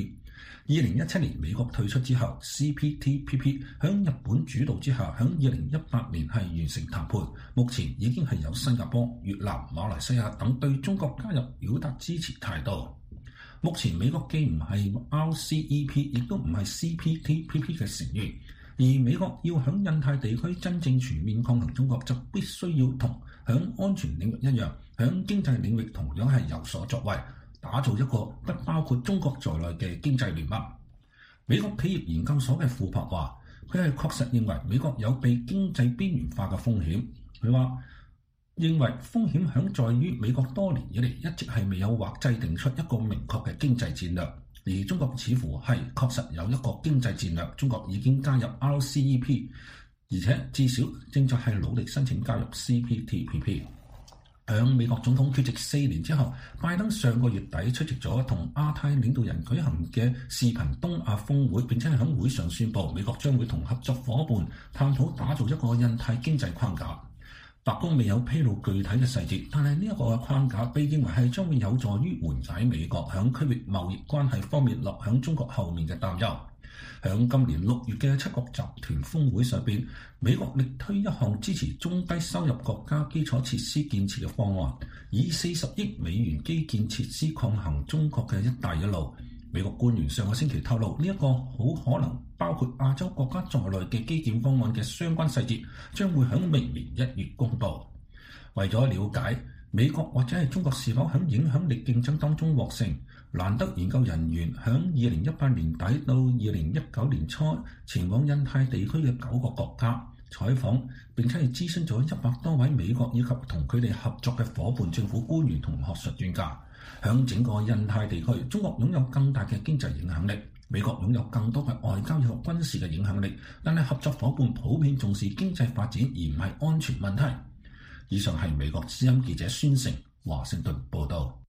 TPP。2017年美國退出之後 ，CPTPP 響日本主導之下，響2018年係完成談判。目前已經係有新加坡、越南、馬來西亞等對中國加入表達支持態度。目前美國既唔係 RCEP， 亦都唔係 CPTPP 嘅成員。而美國要響印太地區真正全面抗衡中國，就必須要同響安全領域一樣，響經濟領域同樣係有所作為，打造一個不包括中國在內嘅經濟聯盟。美國企業研究所嘅庫珀話，佢係確實認為美國有被經濟邊緣化嘅風險。佢話認為風險響在於美國多年以嚟一直係未有或制定出一個明確嘅經濟戰略。而中國似乎係確實有一個經濟戰略，中國已經加入 RCEP， 而且至少正在係努力申請加入 CPTPP。響美國總統缺席4年之後，拜登上個月底出席咗同亞太領導人舉行嘅視頻東亞峰會，並且係響會上宣布美國將會同合作夥伴探討打造一個印太經濟框架。白宮未有披露具體嘅細節，但係呢一個框架被認為係將會有助於緩解美國響區域貿易關係方面落響中國後面嘅擔憂。響今年6月嘅7國集團峰會上邊，美國力推一項支持中低收入國家基礎設施建設嘅方案，以40億美元基建設施抗衡中國嘅一帶一路。美國官員上個星期透露，呢一個好可能包括亞洲國家在內嘅基建方案嘅相關細節，將會喺明年1月公布。為咗了解美國或者係中國是否喺影響力競爭當中獲勝，蘭德研究人員喺2018年底到2019年初前往印太地區嘅9個國家採訪，並且係諮詢咗100多位美國以及同佢哋合作嘅夥伴政府官員同學術專家。響整個印太地區，中國擁有更大嘅經濟影響力，美國擁有更多嘅外交以及軍事嘅影響力，但係合作夥伴普遍重視經濟發展而唔係安全問題。以上係美國之音記者孫成華盛頓報道。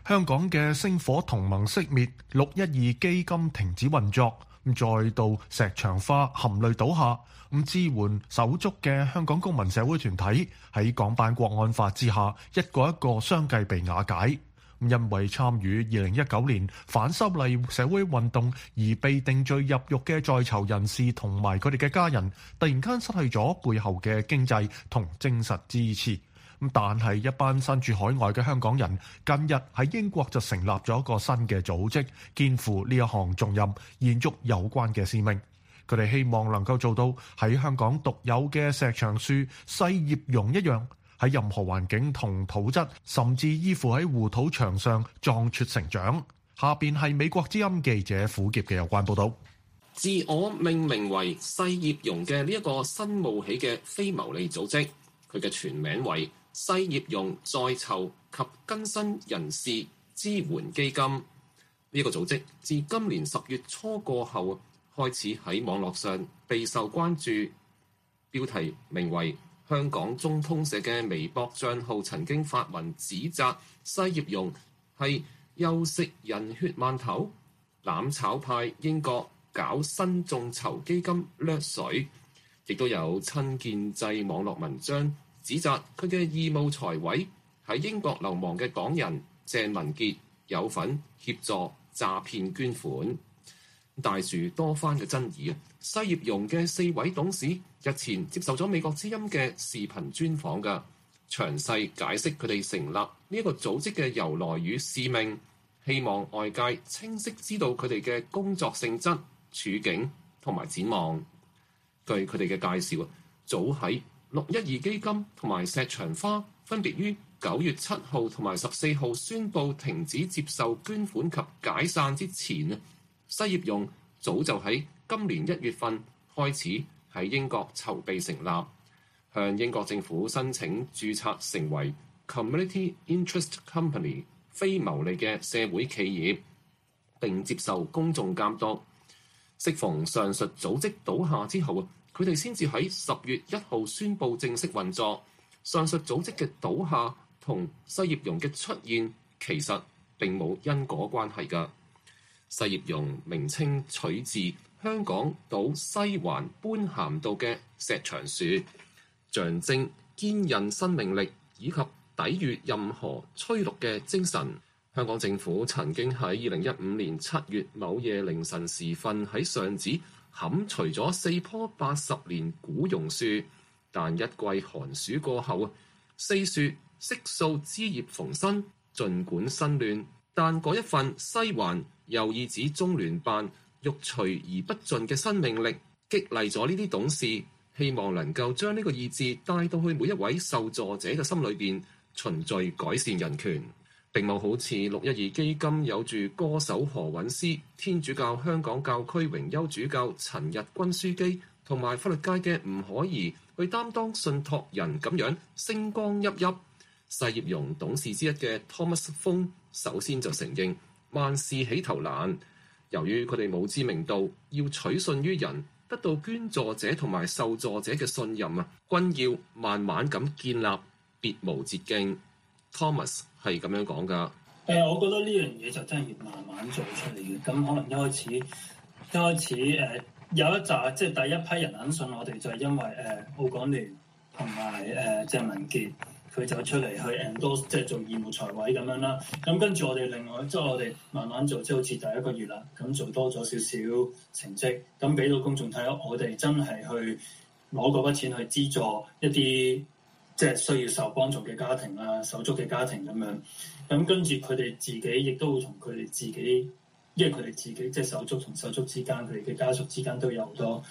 香港嘅星火同盟熄滅，612基金停止運作，再到石牆花含淚倒下，支援手足嘅香港公民社會團體喺港版國安法之下，一個一個相繼被瓦解。因為參與2019年反修例社會運動而被定罪入獄嘅在囚人士同埋佢哋嘅家人，突然間失去咗背後嘅經濟同精神支持。但係一班身處海外嘅香港人，近日喺英國就成立咗一個新嘅組織，肩負呢一項重任，延續有關嘅使命。佢哋希望能夠做到喺香港獨有嘅石牆樹細葉榕一樣，喺任何環境同土質，甚至依附喺護土牆上壯闊成長。下邊係美國之音記者苦傑嘅有關報導。 自我命名為細葉榕嘅呢一個新冒起嘅非牟利組織，佢嘅全名為細葉榕在囚及更生人士支援基金。呢個組織自今年10月初過後，開始喺網絡上備受關注。標題名為香港中通社嘅微博帳號曾經發文指責細葉榕係又食人血饅頭，攬炒派英國搞新眾籌基金掠水，亦都有親建制網絡文章指責佢嘅義務財委喺英國流亡嘅港人鄭文傑有份協助詐騙捐款。帶住多番嘅爭議，細葉榕嘅4位董事日前接受咗美國之音嘅視頻專訪嘅，詳細解釋佢哋成立呢一個組織嘅由來與使命，希望外界清晰知道佢哋嘅工作性質、處境同埋展望。據佢哋嘅介紹，早喺612基金同埋石牆花分別於9月7號同埋14號宣布停止接受捐款及解散之前，細葉榕早就喺今年1月份開始喺英國籌備成立，向英國政府申請註冊成為 Community Interest Company 非牟利嘅社會企業，並接受公眾監督。適逢上述組織倒下之後，佢哋先至喺10月1號宣布正式運作。上述組織嘅倒下同細葉榕嘅出現其實並冇因果關係㗎。細葉榕名稱取自香港島西環般咸道嘅石牆樹，象徵堅韌生命力以及抵禦任何吹綠嘅精神。香港政府曾經喺2015年7月某夜凌晨時分喺上址砍除咗4棵80年古榕樹，但一季寒暑過後，4樹悉數枝葉逢生。儘管新亂，但嗰一份西環右意指中聯辦欲除而不盡嘅生命力，激勵咗呢啲董事，希望能夠將呢個意志帶到去每一位受助者嘅心裏邊，循序改善人權。並冇好似612基金有住歌手何韻詩、天主教香港教區榮休主教陳日君樞機同埋法律界嘅吳靄儀去擔當信託人咁樣星光熠熠。細葉榕董事之一嘅 Thomas 風首先就承認萬事起頭難，由於佢哋冇知名度，要取信於人，得到捐助者同埋受助者嘅信任均要慢慢咁建立，別無捷徑。Thomas 係咁樣講㗎。 我覺得呢樣嘢就真係要慢慢做出嚟嘅。咁可能一開始有一紮即係第一批人肯信我哋，就係因為澳港聯同埋鄭文傑佢就出嚟去 endorse 即係做義務財委咁樣啦。咁跟住我哋另外即係我哋慢慢做，即係好似第一個月啦，咁做多咗少少成績，咁俾到公眾睇，我哋真係去攞嗰筆錢去資助一啲即係需要受幫助嘅家庭啦、手足嘅家庭咁樣，咁跟住佢哋自己亦都會同佢哋自己，因為佢哋自己即係手足同手足之間，佢哋嘅家屬之間都有好多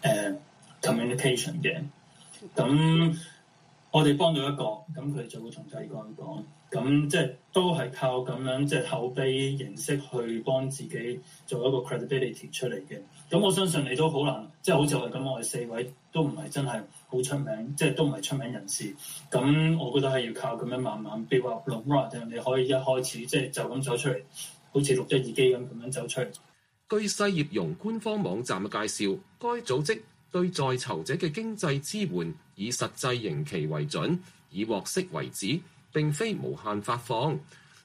communication 嘅。咁我哋幫到一個，咁佢哋就會同第二個人講，咁即係都係靠咁樣即係口碑形式去幫自己做一個 credibility 出嚟嘅。咁我相信你都好難，即係好似我哋咁，我哋4位都唔係真係好出名，即係都唔係出名人士。咁我覺得係要靠咁樣慢慢 build up 咯。你可以一開始即係就咁走出嚟，好似612基金咁樣走出嚟。 據細葉榕官方網站嘅介紹，該組織對在囚者嘅經濟支援以實際刑期為準，以獲釋為止，並非無限發放。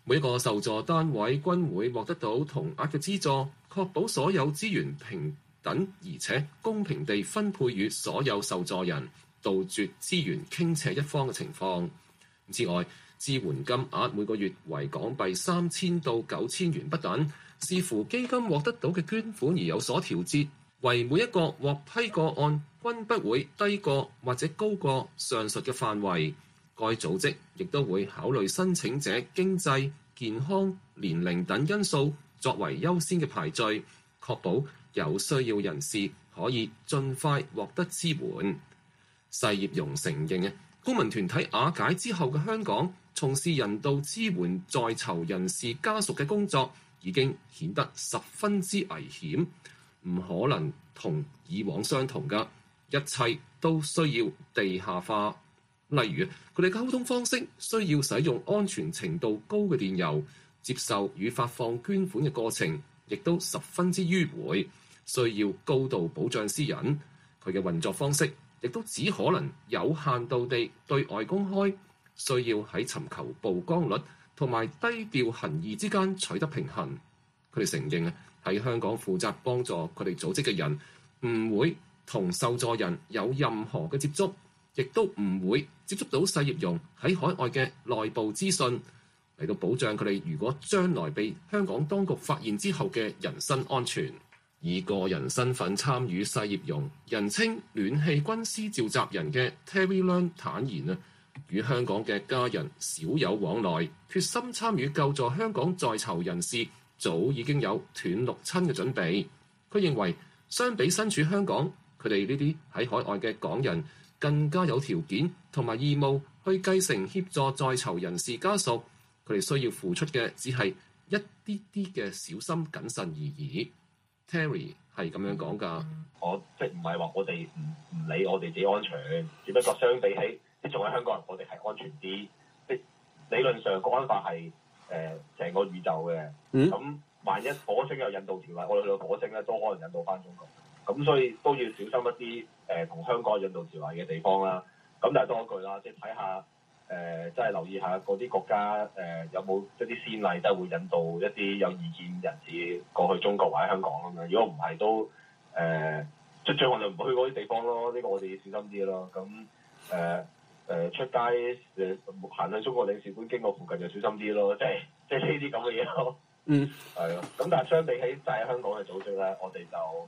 每一個受助單位均會獲得到同額嘅資助，確保所有資源平等而且公平地分配予所有受助人，杜絕資源傾斜一方嘅情況。之外，支援金額每個月為港幣3000到9000元不等，視乎基金獲得到嘅捐款而有所調節，為每一個獲批個案均不會低過或者高過上述嘅範圍。該組織亦都會考慮申請者經濟、健康、年齡等因素作為優先嘅排序，確保有需要人士可以盡快獲得支援。細葉榕承認公民團體瓦解之後嘅香港，從事人道支援在囚人士家屬嘅工作已經顯得十分之危險，唔可能同以往相同㗎，一切都需要地下化。例如，佢哋溝通方式需要使用安全程度高嘅電郵，接受與發放捐款嘅過程亦都十分之迂迴，需要高度保障私隱。佢嘅運作方式亦都只可能有限度地對外公開，需要喺尋求曝光率同埋低調行義之間取得平衡。佢哋承認喺香港負責幫助佢哋組織嘅人唔會同受助人有任何嘅接觸，亦都唔會接觸到細葉榕喺海外嘅內部資訊，嚟到保障佢哋如果將來被香港當局發現之後嘅人身安全。以個人身份參與細葉榕，人稱暖氣軍師召集人嘅 Terry Leung 坦言與香港嘅家人少有往來，決心參與救助香港在囚人士，早已經有斷六親嘅準備。佢認為相比身處香港，佢哋呢啲喺海外嘅港人更加有條件同埋義務去繼承協助在囚人士家屬，佢哋需要付出嘅只係一啲啲嘅小心謹慎而已。Terry 係咁樣講㗎， 我即係唔係話我哋唔理我哋自己安全，只不過相比起即仲喺香港人，我哋係安全啲。即理論上國安法係成個宇宙嘅，咁萬一火星有引渡條例，我哋去到火星咧都可能引渡翻中國，咁所以都要小心一啲同香港引渡條例嘅地方啦。咁但係多一句啦，即係睇下即係留意下嗰啲國家有冇一啲先例，即係會引渡一啲有意見人士過去中國或者香港咁樣。如果唔係都即係最好就唔去嗰啲地方咯。呢個我哋要小心啲咯。咁出街行去中國領事館經過附近就小心啲咯。即係呢啲咁嘅嘢咯。係咯。咁但係相比起就係香港嘅組織咧，我哋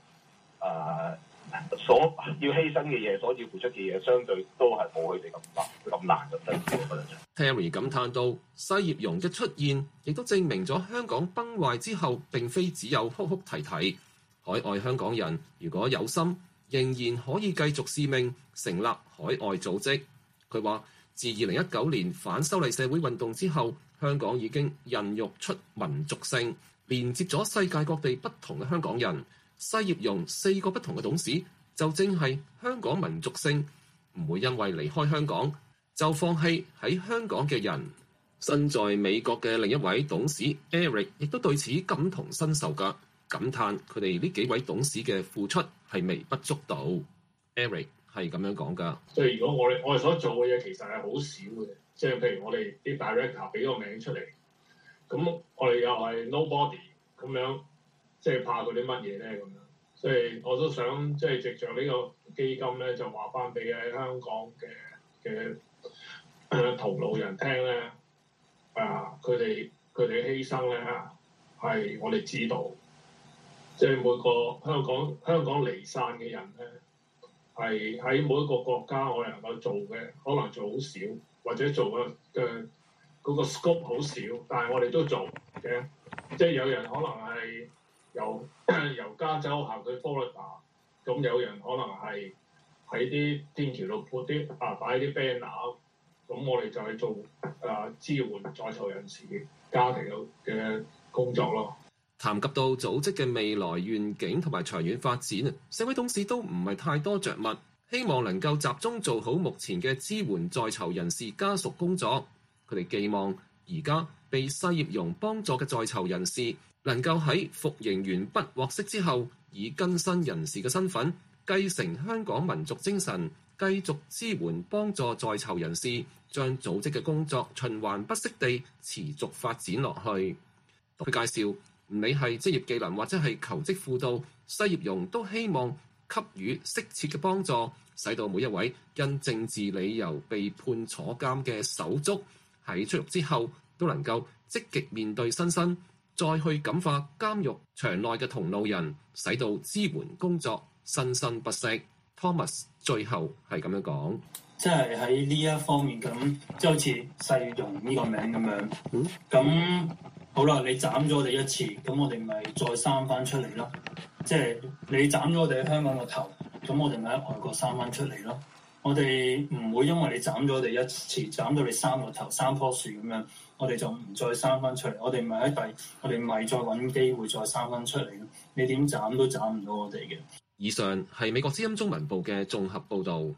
就所要犧牲嘅嘢，所要付出嘅嘢，相對都係冇佢哋咁難咁辛苦。 Terry 感嘆到，細葉榕嘅出現，亦都證明咗香港崩壞之後並非只有哭哭啼啼。海外香港人如果有心，仍然可以繼續使命，成立海外組織。佢話：自2019年反修例社會運動之後，香港已經孕育出民族性，連接咗世界各地不同嘅香港人。細葉榕4個不同嘅董事，就正係香港民族性，唔會因為離開香港就放棄喺香港嘅人。身在美國嘅另一位董事 Eric 亦都對此感同身受㗎，感嘆佢哋呢幾位董事嘅付出係微不足道。Eric 係咁樣講㗎。 即係如果我哋所做嘅嘢其實係好少嘅，即係譬如我哋啲 director 俾個名出嚟，咁我哋又係 nobody 咁樣。即係怕佢啲乜嘢咧咁樣，所以我都想即係藉著呢個基金咧，就話翻俾喺香港嘅同路人聽咧，佢哋犧牲咧係我哋知道，即係每個香港離散嘅人咧，係喺每一個國家我哋能夠做嘅，可能做好少，或者做嘅嗰個 scope 好少，但係我哋都做嘅，即係有人可能係。由加州行去 Florida， 咁有人可能係喺啲天橋度鋪啲擺啲 banner， 咁我哋就係做支援在囚人士家庭嘅工作咯。 談及到組織嘅未來願景同埋長遠發展，4位董事都唔係太多着墨，希望能夠集中做好目前嘅支援在囚人士家屬工作。佢哋寄望而家被細葉榕幫助嘅在囚人士，能夠喺服刑完畢獲釋之後，以更新人士嘅身份繼承香港民族精神， 繼續支援幫助在囚人士，將組織嘅工作循環不息地持續發展落去。佢介紹，唔理係職業技能或者係求職輔導，細葉榕都希望給予適切嘅幫助，使到每一位因政治理由被判坐監嘅手足喺出獄之後都能夠積極面對新生，再去感化監獄場內嘅同路人，使到支援工作生生不息。Thomas 最後係咁樣講， 即係喺呢一方面咁，即係好似細葉榕呢個名咁樣。咁好啦，你斬咗我哋一次，咁我哋咪再生翻出嚟咯。即係你斬咗我哋喺香港個頭，咁我哋咪喺外國生翻出嚟咯。我哋唔會因為你斬咗我哋一次，斬到你3個頭、3棵樹咁樣，我哋就唔再生翻出嚟。我哋咪我哋咪再揾機會再生翻出嚟咯。你點斬都斬唔到我哋嘅。 以上係美國之音中文部嘅綜合報導。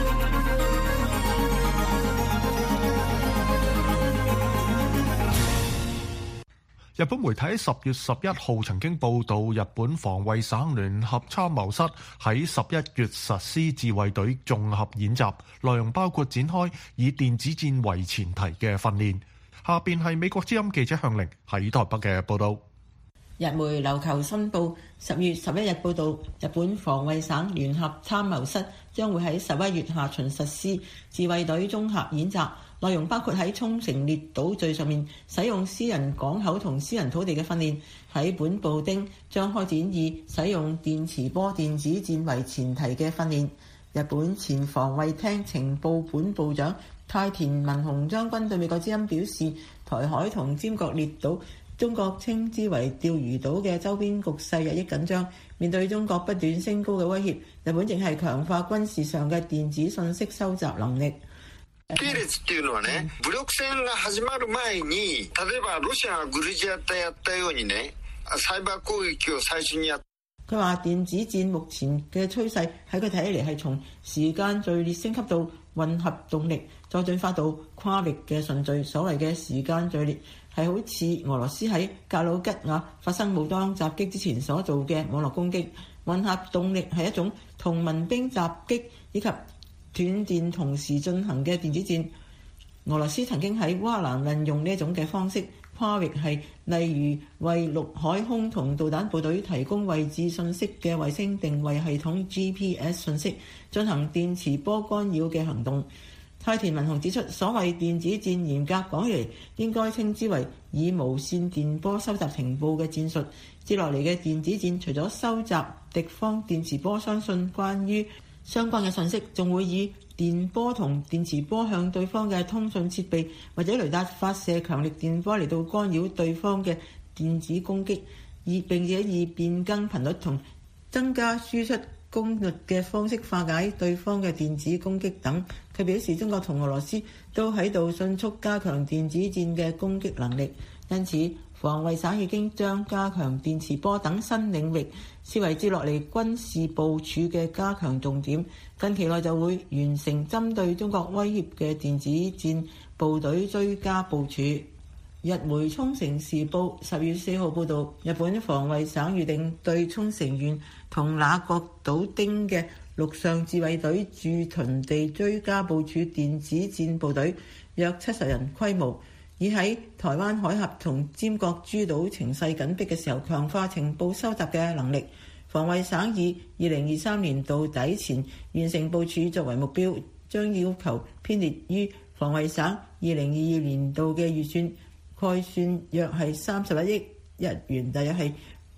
日本媒體10月11號曾經報導，日本防衛省聯合參謀室喺11月實施自衛隊綜合演習，內容包括展開以電子戰為前提嘅訓練。下邊係美國之音記者向玲喺台北嘅報導。 日媒琉球新報10月11日報導，日本防衛省聯合參謀室將會喺11月下旬實施自衛隊綜合演習，內容包括喺沖繩列島嶼上面使用私人港口同私人土地嘅訓練。喺本部町將開展以使用電磁波電子戰為前提嘅訓練。日本前防衛廳情報本部長太田文雄將軍對美國之音表示，台海同尖閣列島，中國稱之為釣魚島嘅周邊局勢日益緊張，面對中國不斷升高嘅威脅，日本正係強化軍事上嘅電子信息收集能力。 系列っていうのはね、武力戦が始まる前に、例えばロシアがグルジアでやったようにね、サイバー攻撃を最初にや。 佢話電子戰目前嘅趨勢喺佢睇嚟係從時間序列升級到混合動力，再進化到跨域嘅順序。所謂嘅時間序列係好似俄羅斯喺格魯吉亞發生武裝襲擊之前所做嘅網絡攻擊。混合動力係一種同民兵襲擊以及斷電同時進行嘅電子戰。俄羅斯曾經喺烏克蘭運用呢一種嘅方式。跨域係例如為陸海空同導彈部隊提供位置信息嘅衛星定位系統 GPS 信息，進行電磁波干擾嘅行動。太田文雄指出，所謂電子戰嚴格講起嚟應該稱之為以無線電波收集情報嘅戰術。接落嚟嘅電子戰除咗收集敵方電磁波相信關於相關嘅信息，仲會以電波同電磁波向對方嘅通訊設備或者雷達發射強力電波嚟到干擾對方嘅電子攻擊，並且以變更頻率同增加輸出功率嘅方式化解對方嘅電子攻擊等。佢表示，中國同俄羅斯都喺度迅速加強電子戰嘅攻擊能力，因此防衛省已經將加強電磁波等新領域視為接落嚟軍事部署嘅加強重點。近期內就會完成針對中國威脅嘅電子戰部隊追加部署。日媒沖繩時報10月4號報導，日本防衛省預定對沖繩縣同那國島町嘅陸上自衛隊駐屯地追加部署電子戰部隊約70人規模，以喺台灣海峽同尖閣諸島情勢緊迫嘅時候強化情報收集嘅能力。防衛省以2023年度底前完成部署作為目標，將要求編列於防衛省2022年度嘅預算，概算約係31億日元，大約係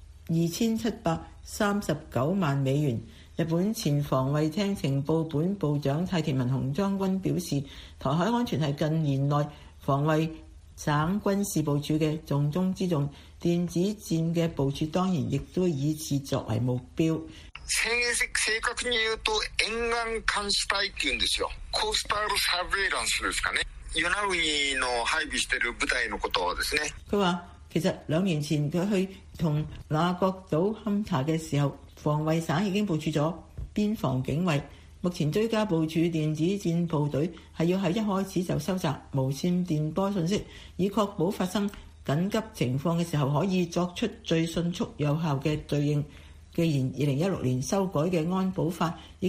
2739萬美元。日本前防衛廳情報本部長太田文雄將軍表示，台海安全係近年內防衛省軍事部署嘅重中之重，電子戰嘅部署當然亦都以此作為目標。 正確に言うと沿岸監視隊っていうんですよ。コースタルサベイランスですかね。与那国の配備している部隊のことですね。 佢話其實2年前佢去同那國島勘察嘅時候，防衛省已經部署咗邊防警衛。目前追加部署電子戰部隊係要喺一開始就收集無線電波信息，以確保發生緊急情況嘅時候可以作出最迅速有效嘅對應。既然2016年修改嘅安保法已經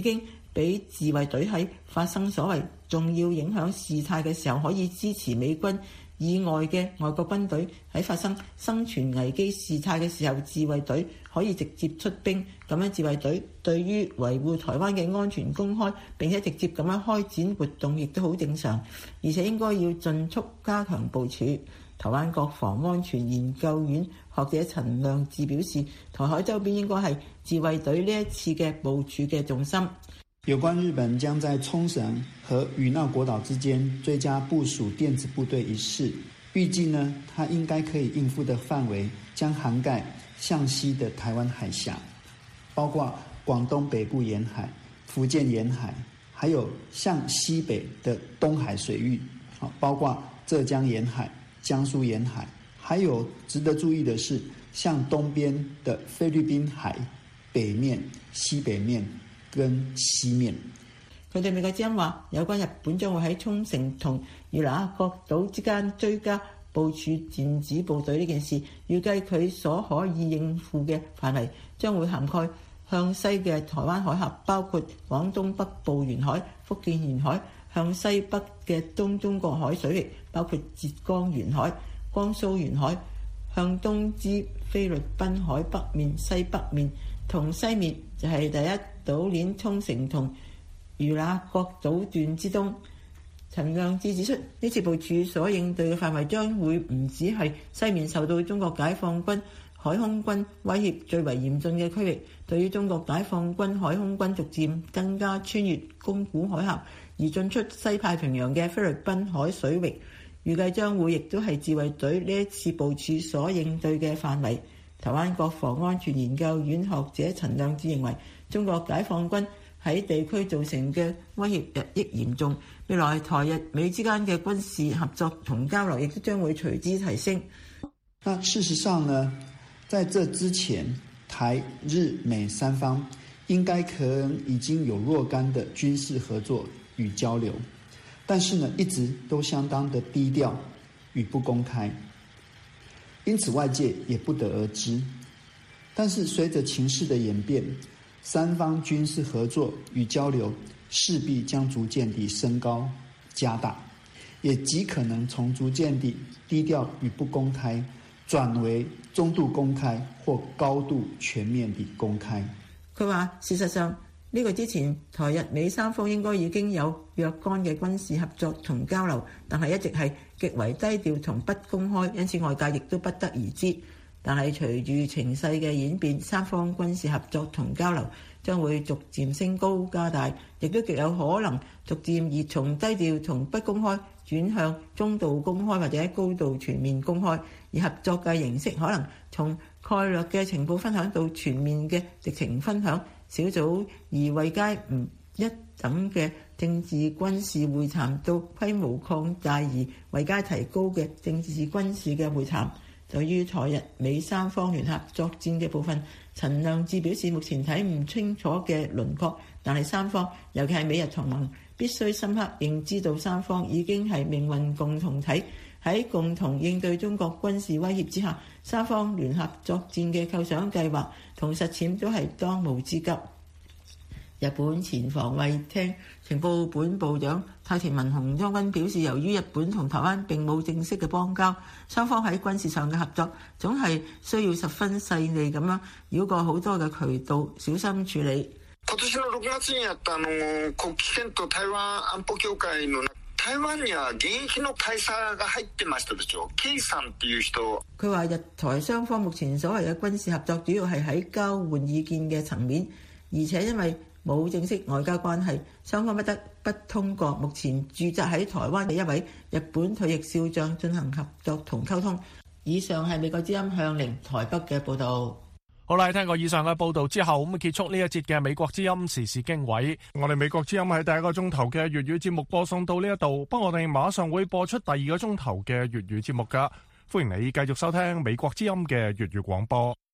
俾自衛隊喺發生所謂重要影響事態嘅時候，可以支持美軍以外嘅外國軍隊喺發生生存危機事態嘅時候，自衛隊可以直接出兵。咁樣自衛隊對於維護台灣嘅安全公開並且直接咁樣開展活動，亦都好正常，而且應該要盡速加強部署。台灣國防安全研究院學者陳亮智表示，台海周邊應該係自衛隊呢一次嘅部署嘅重心。 有關日本將在沖繩和與那國島之間追加部署電子部隊一事，預計呢，它應該可以應付的範圍將涵蓋向西的台灣海峽，包括廣東北部沿海、福建沿海，還有向西北的東海水域，包括浙江沿海、江蘇沿海，還有值得注意的是，向東邊的菲律賓海北面、西北面跟西面。 佢對美國之音話，有關日本將會喺沖繩同與那覇國島之間追加部署電子部隊呢件事，預計佢所可以應付嘅範圍將會涵蓋向西嘅台灣海峽，包括廣東北部沿海、福建沿海；向西北嘅東中國海水域，包括浙江沿海、江蘇沿海；向東之菲律賓海北面、西北面同西面就係第一島鏈沖繩同與那國島段之東。陳亮智指出，呢次部署所應對嘅範圍將會唔止係西面受到中國解放軍海空軍威脅最為嚴峻嘅區域，對於中國解放軍海空軍逐漸更加穿越宮古海峽而進出西太平洋嘅菲律賓海水域，預計將會亦都係自衛隊呢一次部署所應對嘅範圍。台灣國防安全研究院學者陳亮智認為，中國解放軍喺地區造成嘅威脅日益嚴重，未來台日美之間嘅軍事合作同交流亦都將會隨之提升。 那事實上呢，在這之前，台日美三方應該可能已經有若干的軍事合作與交流，但是呢，一直都相當的低調與不公開，因此外界也不得而知。但是隨着情勢的演變，三方軍事合作與交流勢必將逐漸地升高加大，也極可能從逐漸地低調與不公開轉為中度公開或高度全面地公開。 佢話事實上呢個之前台日美三方應該已經有若干嘅軍事合作同交流，但係一直係極為低調同不公開，因此外界亦都不得而知。但係隨住情勢嘅演變，三方軍事合作同交流將會逐漸升高加大，亦都極有可能逐漸而從低調同不公開轉向中度公開或者高度全面公開，而合作嘅形式可能從概略嘅情報分享到全面嘅敵情分享，小組而位階唔一等嘅政治軍事會談到規模擴大而位階提高嘅政治軍事嘅會談。對於台日美三方聯合作戰嘅部分，陳亮智表示目前睇唔清楚嘅輪廓，但係三方尤其係美日同盟必須深刻認知到三方已經係命運共同體，喺共同應對中國軍事威脅之下，三方聯合作戰嘅構想計劃同實踐都係當務之急。日本前防衛廳情報本部長太田文雄將軍表示，由於日本同台灣並冇正式嘅邦交，雙方喺軍事上嘅合作總係需要十分細膩咁樣繞過好多嘅渠道，小心處理。 今年の6月にやった國旗憲と台灣安保協會の台灣には現役の大佐が入ってましたでしょ。K さんっていう人。 佢話日台雙方目前所謂嘅軍事合作主要係喺交換意見嘅層面，而且因為冇正式外交關係，雙方不得不通過目前駐紮喺台灣嘅一位日本退役少將進行合作同溝通。以上係美國之音向凌台北嘅報導。 好啦，聽過以上嘅報導之後，咁結束呢一節嘅美國之音時事經緯。我哋美國之音喺第一個鐘頭嘅粵語節目播送到呢一度，不過我哋馬上會播出第二個鐘頭嘅粵語節目㗎。歡迎你繼續收聽美國之音嘅粵語廣播。